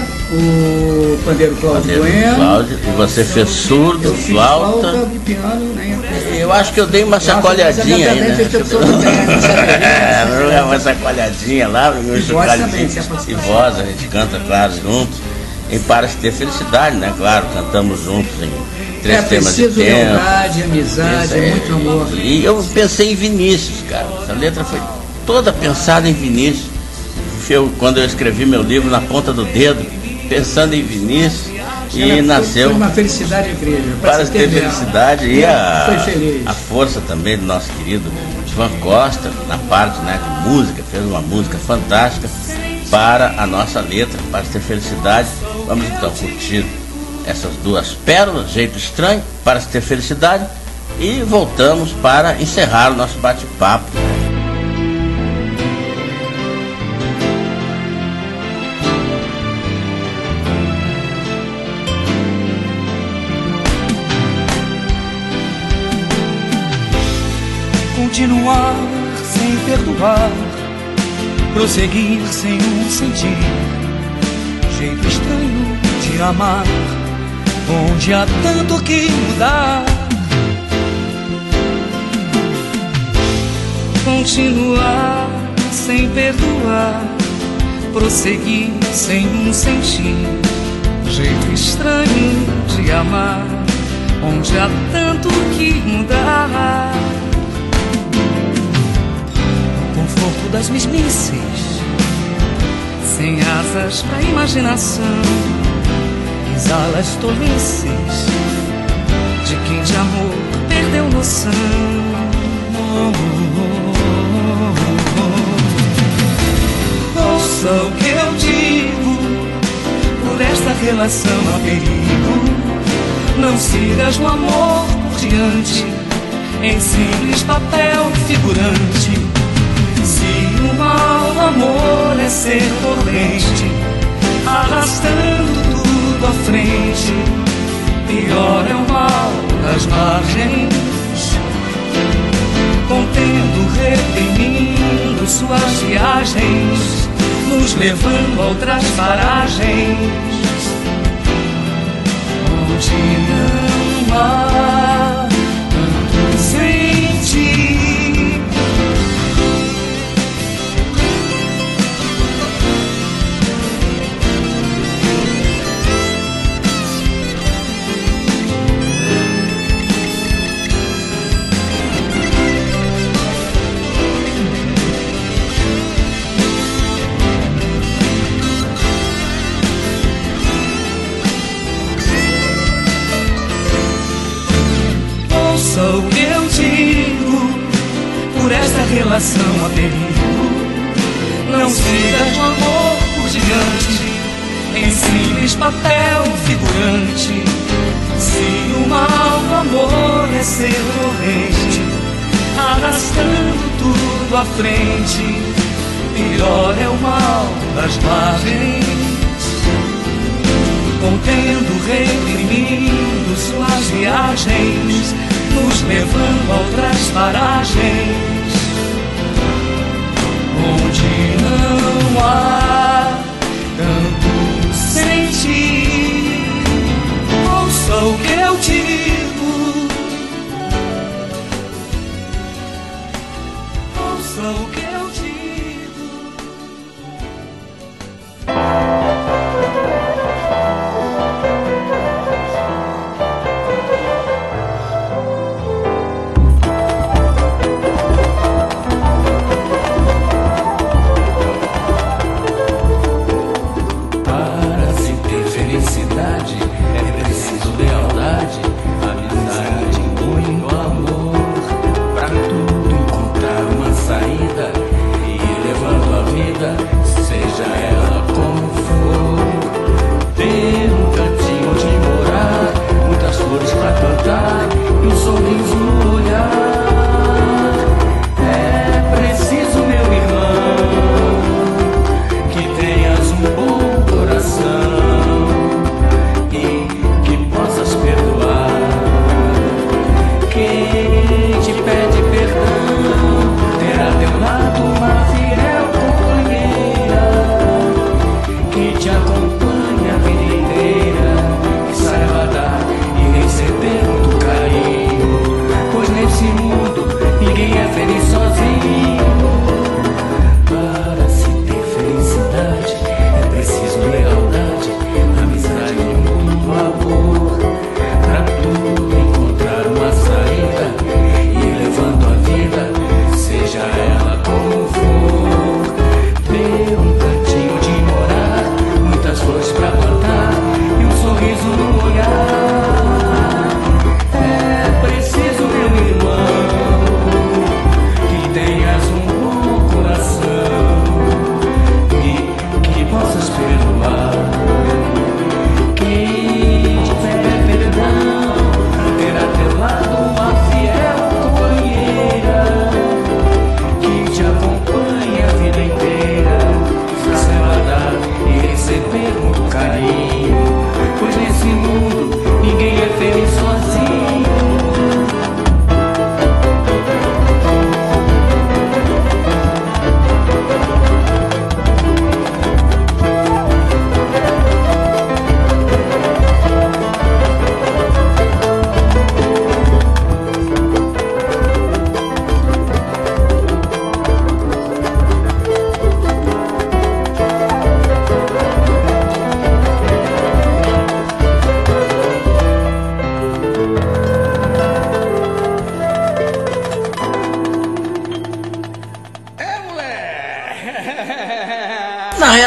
o pandeiro Cláudio Bueno. Cláudio, e você fez surdo, eu fiz flauta. flauta e piano, né? Eu acho que eu dei uma chacoalhadinha aí, né? É, uma chacoalhadinha lá, um chocalhozinho. E voz, a gente canta, claro, juntos. E para se ter felicidade, né? Claro, cantamos juntos em três é, temas de tempo. lealdade, amizade, é muito amor. E eu pensei em Vinícius, cara. Essa letra foi toda pensada em Vinícius. Eu, quando eu escrevi meu livro, Na Ponta do Dedo, pensando em Vinícius e Ela nasceu foi uma felicidade incrível. para ter felicidade e a, Foi feliz. a força também do nosso querido Van Costa, na parte, né, de música, fez uma música fantástica para a nossa letra, para ter felicidade. Vamos então curtir essas duas pérolas, Jeito Estranho, Para Se Ter Felicidade, e voltamos para encerrar o nosso bate-papo. Continuar sem perdoar, prosseguir sem um sentir, jeito estranho de amar, onde há tanto que mudar. Continuar sem perdoar, prosseguir sem um sentir, jeito estranho de amar, onde há tanto que mudar. Conforto das mesmices, sem asas pra imaginação, exala as tolices de quem de amor perdeu noção. Ouça o que eu digo, por esta relação há perigo. Não sigas no amor por diante, em simples papel figurante. Se o mau amor é ser corrente, arrastando tudo à frente, pior é o mal das margens, contendo, reprimindo suas viagens, nos levando a outras paragens, onde não há tanto sentir. Ouça o que eu digo, por esta relação há perigo. Não sigas no amor por diante, em simples papel figurante. Se o mau amor é ser corrente, arrastando tudo à frente, pior é o mal das margens, contendo, reprimindo suas viagens, nos levando a outras paragens, onde não há tanto sentir. Ouça o que eu digo, ouça o que eu digo.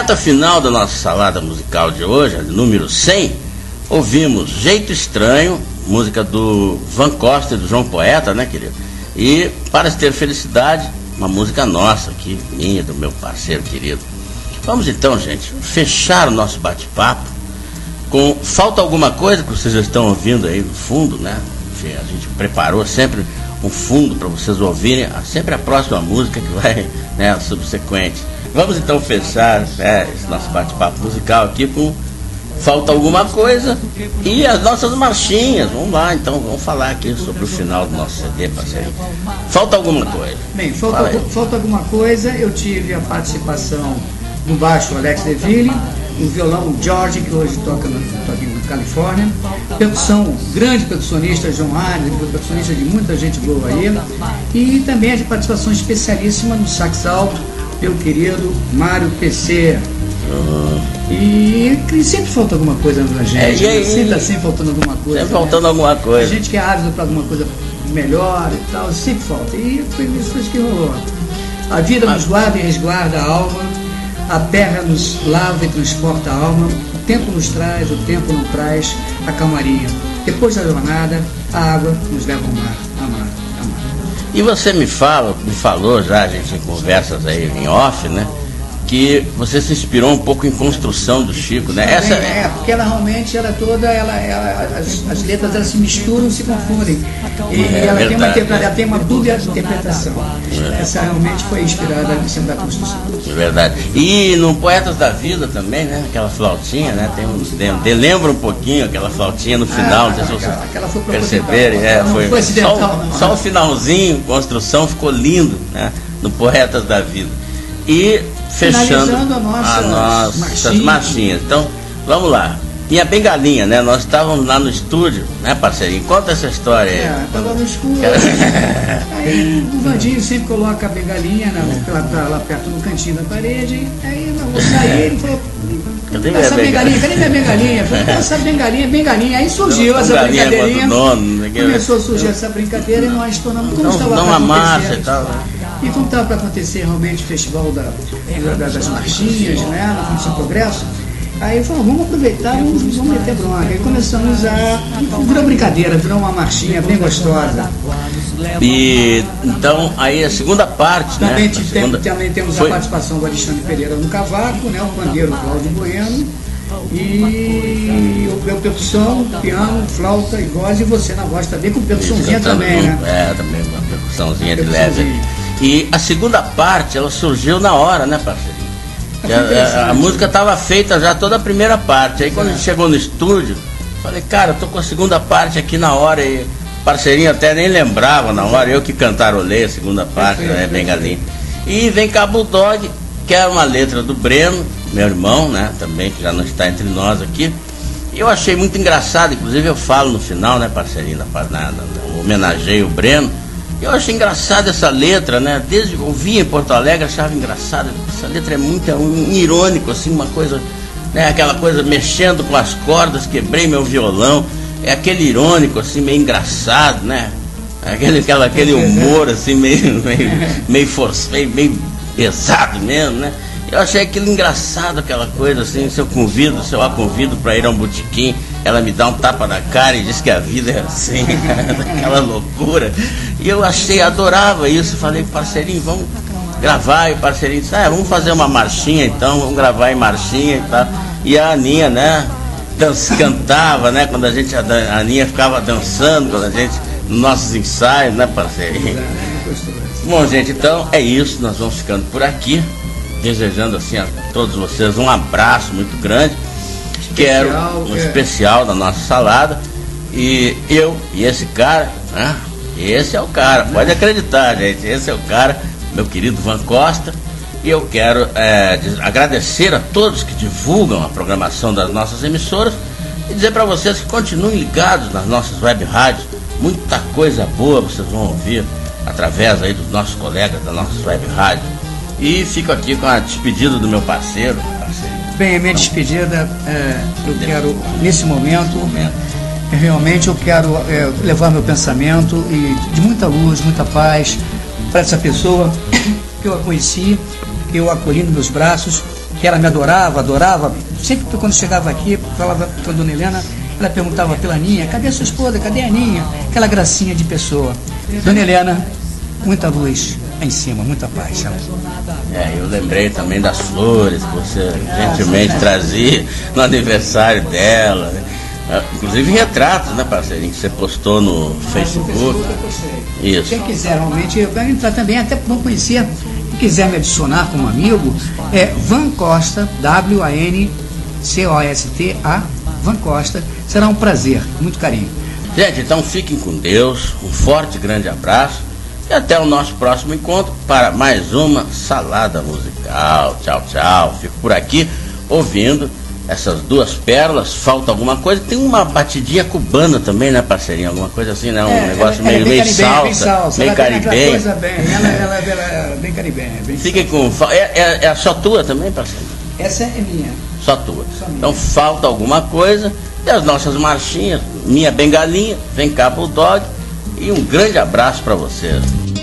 reta final da nossa salada musical de hoje, número cem, ouvimos Jeito Estranho, música do Van Costa e do João Poeta, né, querido? E Para Se Ter Felicidade, uma música nossa aqui, minha, do meu parceiro querido. Vamos então, gente, fechar o nosso bate-papo com Falta Alguma Coisa, que vocês já estão ouvindo aí no fundo, né? A gente preparou sempre um fundo para vocês ouvirem, sempre a próxima música que vai, né, subsequente. Vamos então fechar, né, esse nosso bate-papo musical aqui com Falta Alguma Coisa e as nossas marchinhas. Vamos lá, então, vamos falar aqui sobre o final do nosso C D, parceiro. Falta Alguma Coisa. Bem, falta, falta alguma coisa. Eu tive a participação no baixo Alex DeVille, no violão George, que hoje toca no, toca na Califórnia, percussão, grande percussionista João Arias, percussionista de muita gente boa aí, e também a participação especialíssima no sax alto, meu querido Mário P C. Uhum. E, e sempre falta alguma coisa na gente, é, e aí, sempre está sempre faltando alguma coisa. Sempre faltando né? alguma coisa. A gente que é ávido para alguma coisa melhor e tal, sempre falta. E foi isso que rolou. A vida nos guarda e resguarda a alma, a terra nos lava e transporta a alma, o tempo nos traz, o tempo não traz a calmaria. Depois da jornada, a água nos leva ao mar, a mar, a mar. E você me fala, me falou já, a gente em conversas aí em off, né? Que você se inspirou um pouco em Construção do Chico, né? Essa é, porque ela realmente era toda, ela, ela as, as letras elas se misturam, se confundem. E é, ela, tem uma, ela tem uma dúbia interpretação. É. Essa realmente foi inspirada em cima da Construção. É verdade. E no Poetas da Vida também, né? Aquela flautinha, né? Tem um, tem, lembra um pouquinho aquela flautinha no final, ah, não sei se vocês aquela foi perceberem. É, foi, foi só, não, só o finalzinho, Construção, ficou lindo, né? No Poetas da Vida. E fechando a nossa, as nossas marchinhas. marchinhas. Então, vamos lá. E a bengalinha, né? Nós estávamos lá no estúdio, né, parceirinho? Conta essa história aí. É, estava no estúdio. Aí o Vandinho sempre coloca a bengalinha na, lá, lá perto no cantinho da parede. Aí eu vou sair, ele falou: cadê minha essa bengalinha? bengalinha? Cadê minha bengalinha? Eu falei: essa bengalinha, bengalinha. Aí surgiu não, essa brincadeirinha. Dono, começou a surgir essa brincadeira e nós tornamos como estava não a marcha e tal. E como estava para acontecer realmente o festival da, da, das marchinhas, né, na Fundação Progresso, aí falou, vamos aproveitar, vamos, vamos meter bronca. Aí começamos a... virou brincadeira, virou uma marchinha bem gostosa. E então, aí a segunda parte, também, né? Tem, segunda... também temos Foi... a participação do Alexandre Pereira no cavaco, né, o pandeiro Cláudio Bueno, e o meu percussão, piano, flauta e voz, e você na voz também, com percussãozinha também, né? É, também uma percussãozinha de leve. E a segunda parte, ela surgiu na hora, né, parceiro? A, a, a música estava feita já toda a primeira parte. Aí quando a gente chegou no estúdio, falei, cara, eu tô com a segunda parte aqui na hora. E o parceirinho até nem lembrava na hora, eu que cantarolei a segunda parte, né, bengalinha. E vem cá Bulldog, que era uma letra do Breno, meu irmão, né, também, que já não está entre nós aqui. E eu achei muito engraçado, inclusive eu falo no final, né, parceirinho, na, na, na, homenageei o Breno. Eu achei engraçada essa letra, né? Desde que eu vi em Porto Alegre, achava engraçada. Essa letra é muito é um, irônico, assim, uma coisa, né? Aquela coisa mexendo com as cordas, quebrei meu violão. É aquele irônico, assim, meio engraçado, né? Aquele, aquela, aquele humor, assim, meio, meio, meio forçado, meio, meio pesado mesmo, né? Eu achei aquilo engraçado, aquela coisa assim, se eu convido, se eu a convido para ir a um botequim, ela me dá um tapa na cara e diz que a vida é assim, aquela loucura. E eu achei, adorava isso, falei, parceirinho, vamos gravar, e o parceirinho disse, ah, vamos fazer uma marchinha então, vamos gravar em marchinha e tal. E a Aninha, né, dança, cantava, né, quando a gente, a Aninha ficava dançando, quando a gente, nos nossos ensaios, né, parceirinho. Bom, gente, então é isso, nós vamos ficando por aqui. Desejando assim a todos vocês um abraço muito grande. Quero um especial da nossa salada. E eu e esse cara, né? Esse é o cara, pode acreditar, gente. Esse é o cara, meu querido Van Costa. E eu quero é, agradecer a todos que divulgam a programação das nossas emissoras e dizer para vocês que continuem ligados nas nossas web rádios. Muita coisa boa vocês vão ouvir através aí dos nossos colegas das nossas web rádios. E fico aqui com a despedida do meu parceiro. parceiro. Bem, a minha despedida, é, eu quero, nesse momento, realmente eu quero é, levar meu pensamento e de muita luz, muita paz para essa pessoa que eu a conheci, que eu acolhi nos meus braços, que ela me adorava, adorava. Sempre que quando chegava aqui, falava com a dona Helena, ela perguntava pela Aninha, cadê a sua esposa, cadê a Aninha? Aquela gracinha de pessoa. Dona Helena, muita luz lá em cima, muita paz. Ela. É, eu lembrei também das flores que você gentilmente ah, trazia no aniversário dela, né? Inclusive retratos, né, parceirinho, que você postou no Facebook. No Facebook eu postei. Isso. Quem quiser realmente, eu quero entrar também, até para conhecer, quem quiser me adicionar como amigo, é Van Costa, W A N C O S T A, Van Costa. Será um prazer, muito carinho. Gente, então fiquem com Deus, um forte, grande abraço e até o nosso próximo encontro para mais uma Salada Musical. Tchau, tchau. Fico por aqui ouvindo essas duas pérolas. Falta alguma coisa? Tem uma batidinha cubana também, né, parceirinho? Alguma coisa assim, né? Um é, negócio ela, meio, ela é meio caribenha, salsa, bem salsa, meio caribenha. Coisa bem, ela, ela, ela, ela é bem caribenha. Bem Fiquem com... É, é, é só tua também, parceiro? Essa é minha. Só tua. Só então minha. Falta alguma coisa. E as nossas marchinhas, Minha Bengalinha, Vem Cá Bulldog. E um grande abraço para vocês.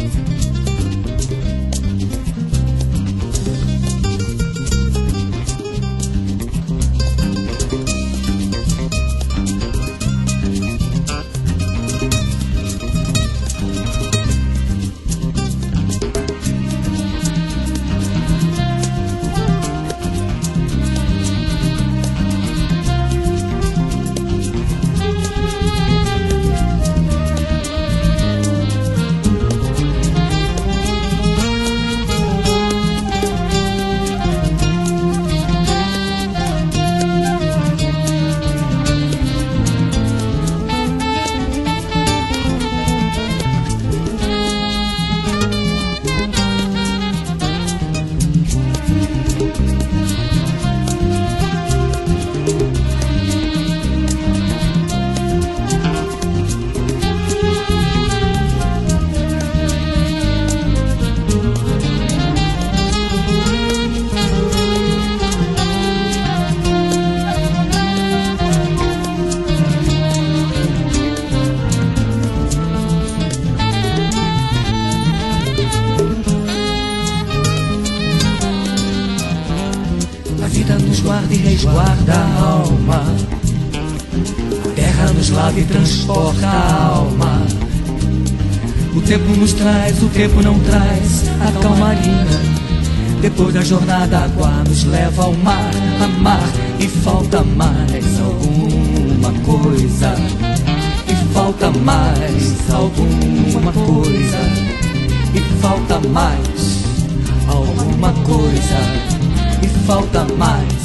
Guarda e resguarda a alma, a terra nos lava e transporta a alma. O tempo nos traz, o tempo não traz a calmaria. Depois da jornada a água nos leva ao mar, a mar. E falta mais alguma coisa, e falta mais alguma coisa, e falta mais alguma coisa, e falta mais.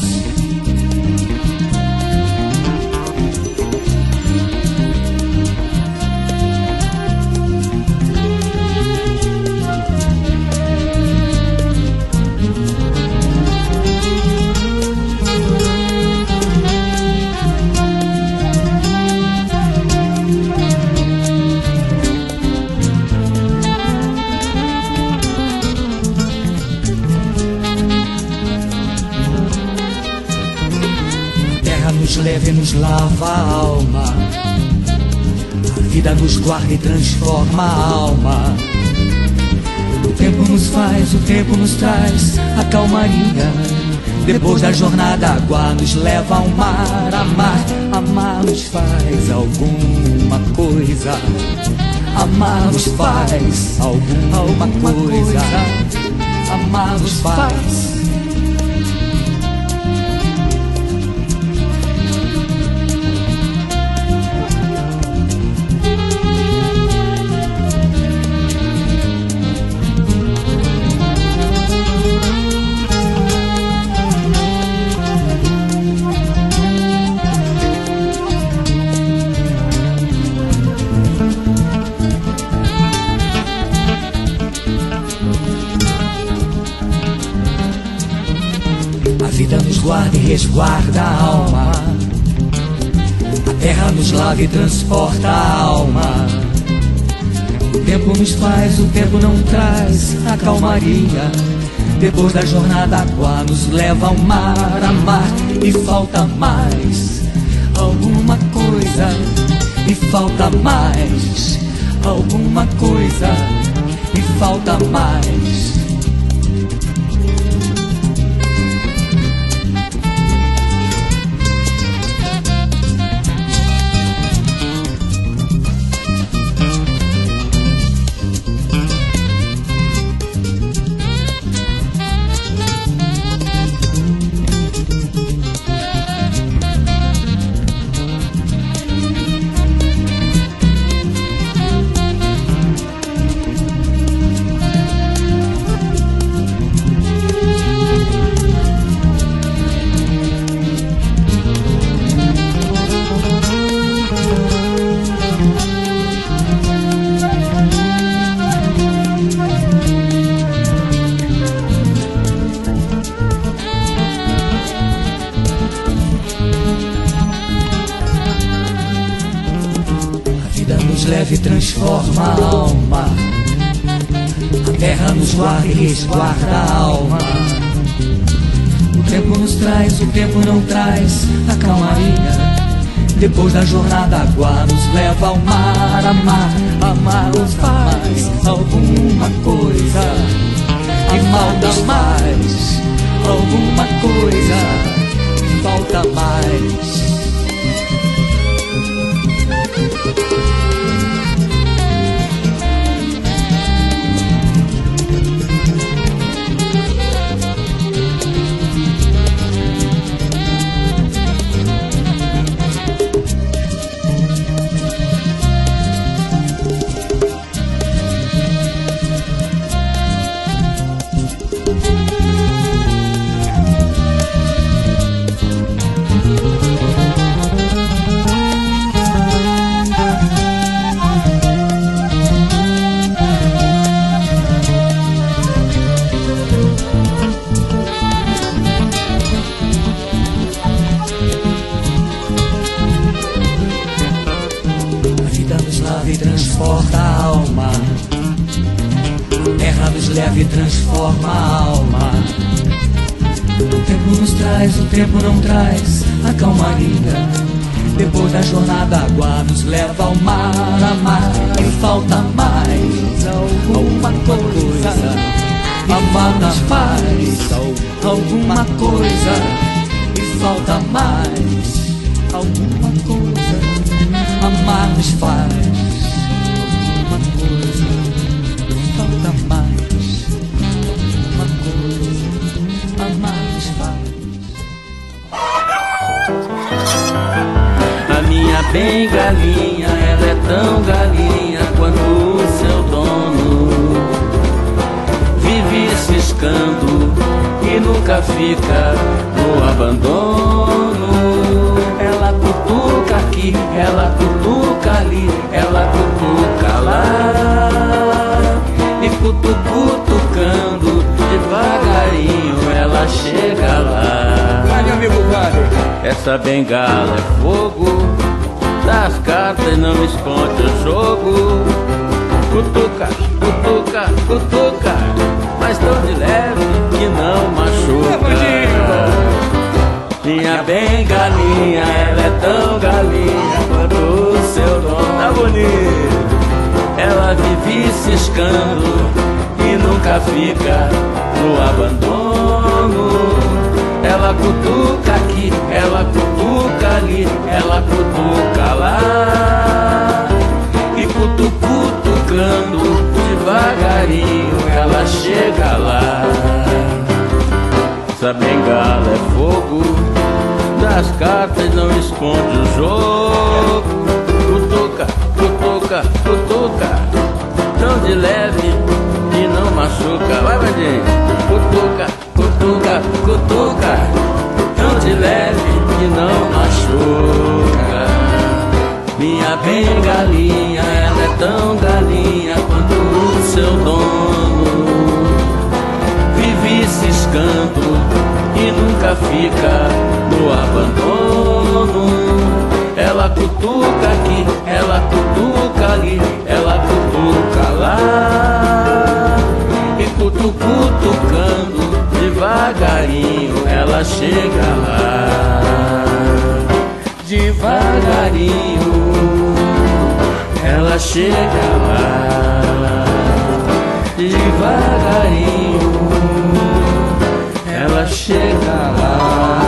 Leve nos lava a alma, a vida nos guarda e transforma a alma. O tempo nos faz, o tempo nos traz a calmaria. Depois da jornada a água nos leva ao mar, a mar. Amar nos faz alguma coisa, amar nos faz alguma coisa, amar nos faz. A vida nos guarda e resguarda a alma, a terra nos lava e transporta a alma. O tempo nos faz, o tempo não traz a calmaria. Depois da jornada a água nos leva ao mar, a mar. E falta mais alguma coisa, e falta mais alguma coisa, e falta mais. leva e transforma a alma. A terra nos guarda e resguarda a alma. O tempo nos traz, o tempo não traz a calmaria. Depois da jornada a água nos leva ao mar. Amar, amar nos faz alguma coisa. E falta mais alguma coisa. E falta mais. E transforma a alma. O tempo nos traz, o tempo não traz a calmaria. Depois da jornada a água nos leva ao mar. Amar e falta mais alguma coisa. Amar nos faz alguma coisa. E falta mais alguma coisa. Amar nos faz alguma coisa. Falta mais. A minha bem galinha, ela é tão galinha quanto o seu dono. Vive ciscando e nunca fica no abandono. Ela cutuca aqui, ela cutuca ali, ela cutuca lá. E cutucutucando devagarinho ela chega lá. Vai, amigo, vai. Essa bengala é fogo, das cartas não esconde o jogo. Cutuca, cutuca, cutuca, mas tão de leve que não machuca. Minha bengalinha, ela é tão galinha quanto o seu dono. Tá bonito. Ela vive ciscando e nunca fica no abandono. Ela cutuca aqui, ela cutuca ali, ela cutuca lá. E cutucutucando devagarinho ela chega lá. Essa bengala é fogo, das cartas não esconde o jogo. Cutuca, cutuca, cutuca, tão de leve e não machuca. Vai, Vandinho. Cutuca, cutuca, cutuca, tão de leve e não machuca. Minha bengalinha, ela é tão galinha quanto o seu dono. Vive ciscando e nunca fica no abandono. Ela cutuca aqui, ela cutuca ali, ela cutuca lá. E cutucutucando devagarinho ela chega lá. Devagarinho ela chega lá. Devagarinho ela chega lá.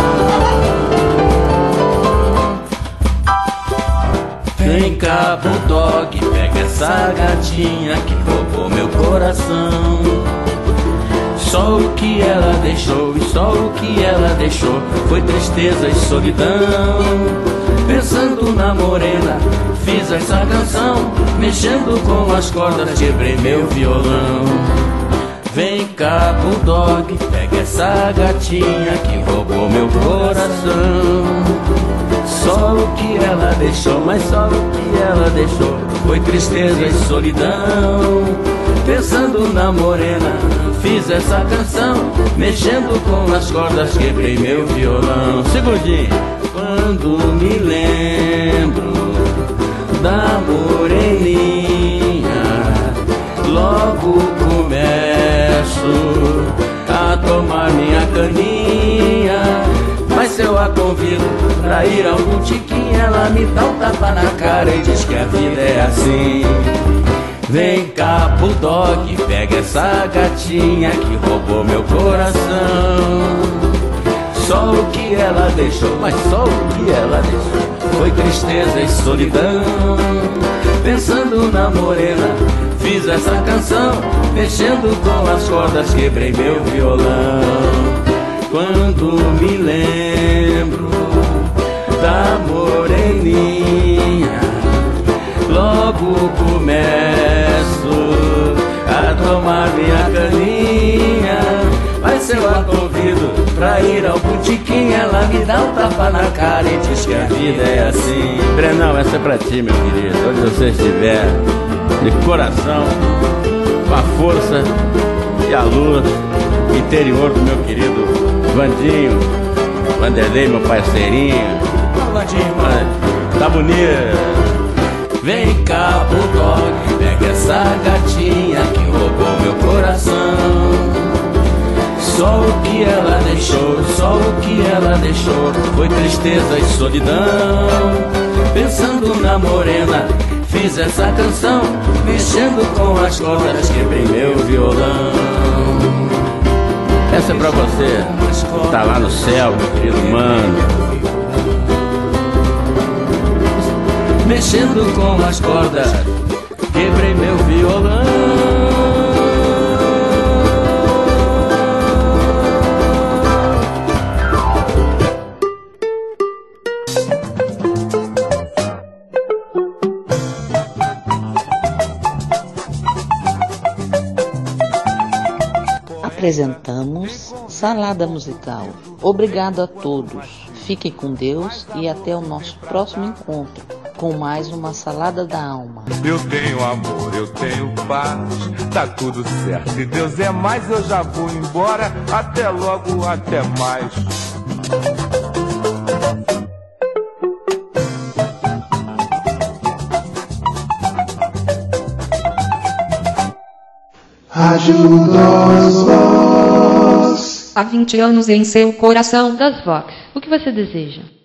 Vem cá, bulldog, pega essa gatinha que roubou meu coração. Só o que ela deixou, e só o que ela deixou foi tristeza e solidão. Pensando na morena, fiz essa canção. Mexendo com as cordas, quebrei meu violão. Vem cá, bulldog, pega essa gatinha que roubou meu coração. Só o que ela deixou, mas só o que ela deixou foi tristeza e solidão. Pensando na morena, fiz essa canção. Mexendo com as cordas, quebrei meu violão. Segundinho. Quando me lembro da moreninha. Logo começo a tomar minha caninha, mas se eu a convido pra ir a algum tiquinho, ela me dá um tapa na cara e diz que a vida é assim. Vem cá, bulldog, pega essa gatinha que roubou meu coração. Só o que ela deixou, mas só o que ela deixou foi tristeza e solidão. Pensando na morena, fiz essa canção, mexendo com as cordas, quebrei meu violão. Quando me lembro da moreninha, logo começo a tomar minha caninha, mas se eu a convido pra ir ao botiquim, ela me dá um tapa na cara e diz que a vida é assim. Brenão, essa é pra ti, meu querido, onde você estiver, de coração, com a força e a luz interior do meu querido Vandinho, Vanderlei, meu parceirinho. Vandinho, tá bonito. Vem cá, bulldog, pega essa gatinha que roubou meu coração. Só o que ela deixou, só o que ela deixou foi tristeza e solidão. Pensando na morena, fiz essa canção, mexendo com as cordas, quebrei meu violão. Essa é pra você, tá lá no céu, meu querido mano. Mexendo com as cordas, quebrei meu violão. Apresentamos Salada Musical. Obrigado a todos. Fiquem com Deus e até o nosso próximo encontro com mais uma Salada da Alma. Eu tenho amor, eu tenho paz, tá tudo certo. Se Deus é mais, eu já vou embora. Até logo, até mais. Ajuda-os, Voz. Há vinte anos em seu coração das Vox. O que você deseja?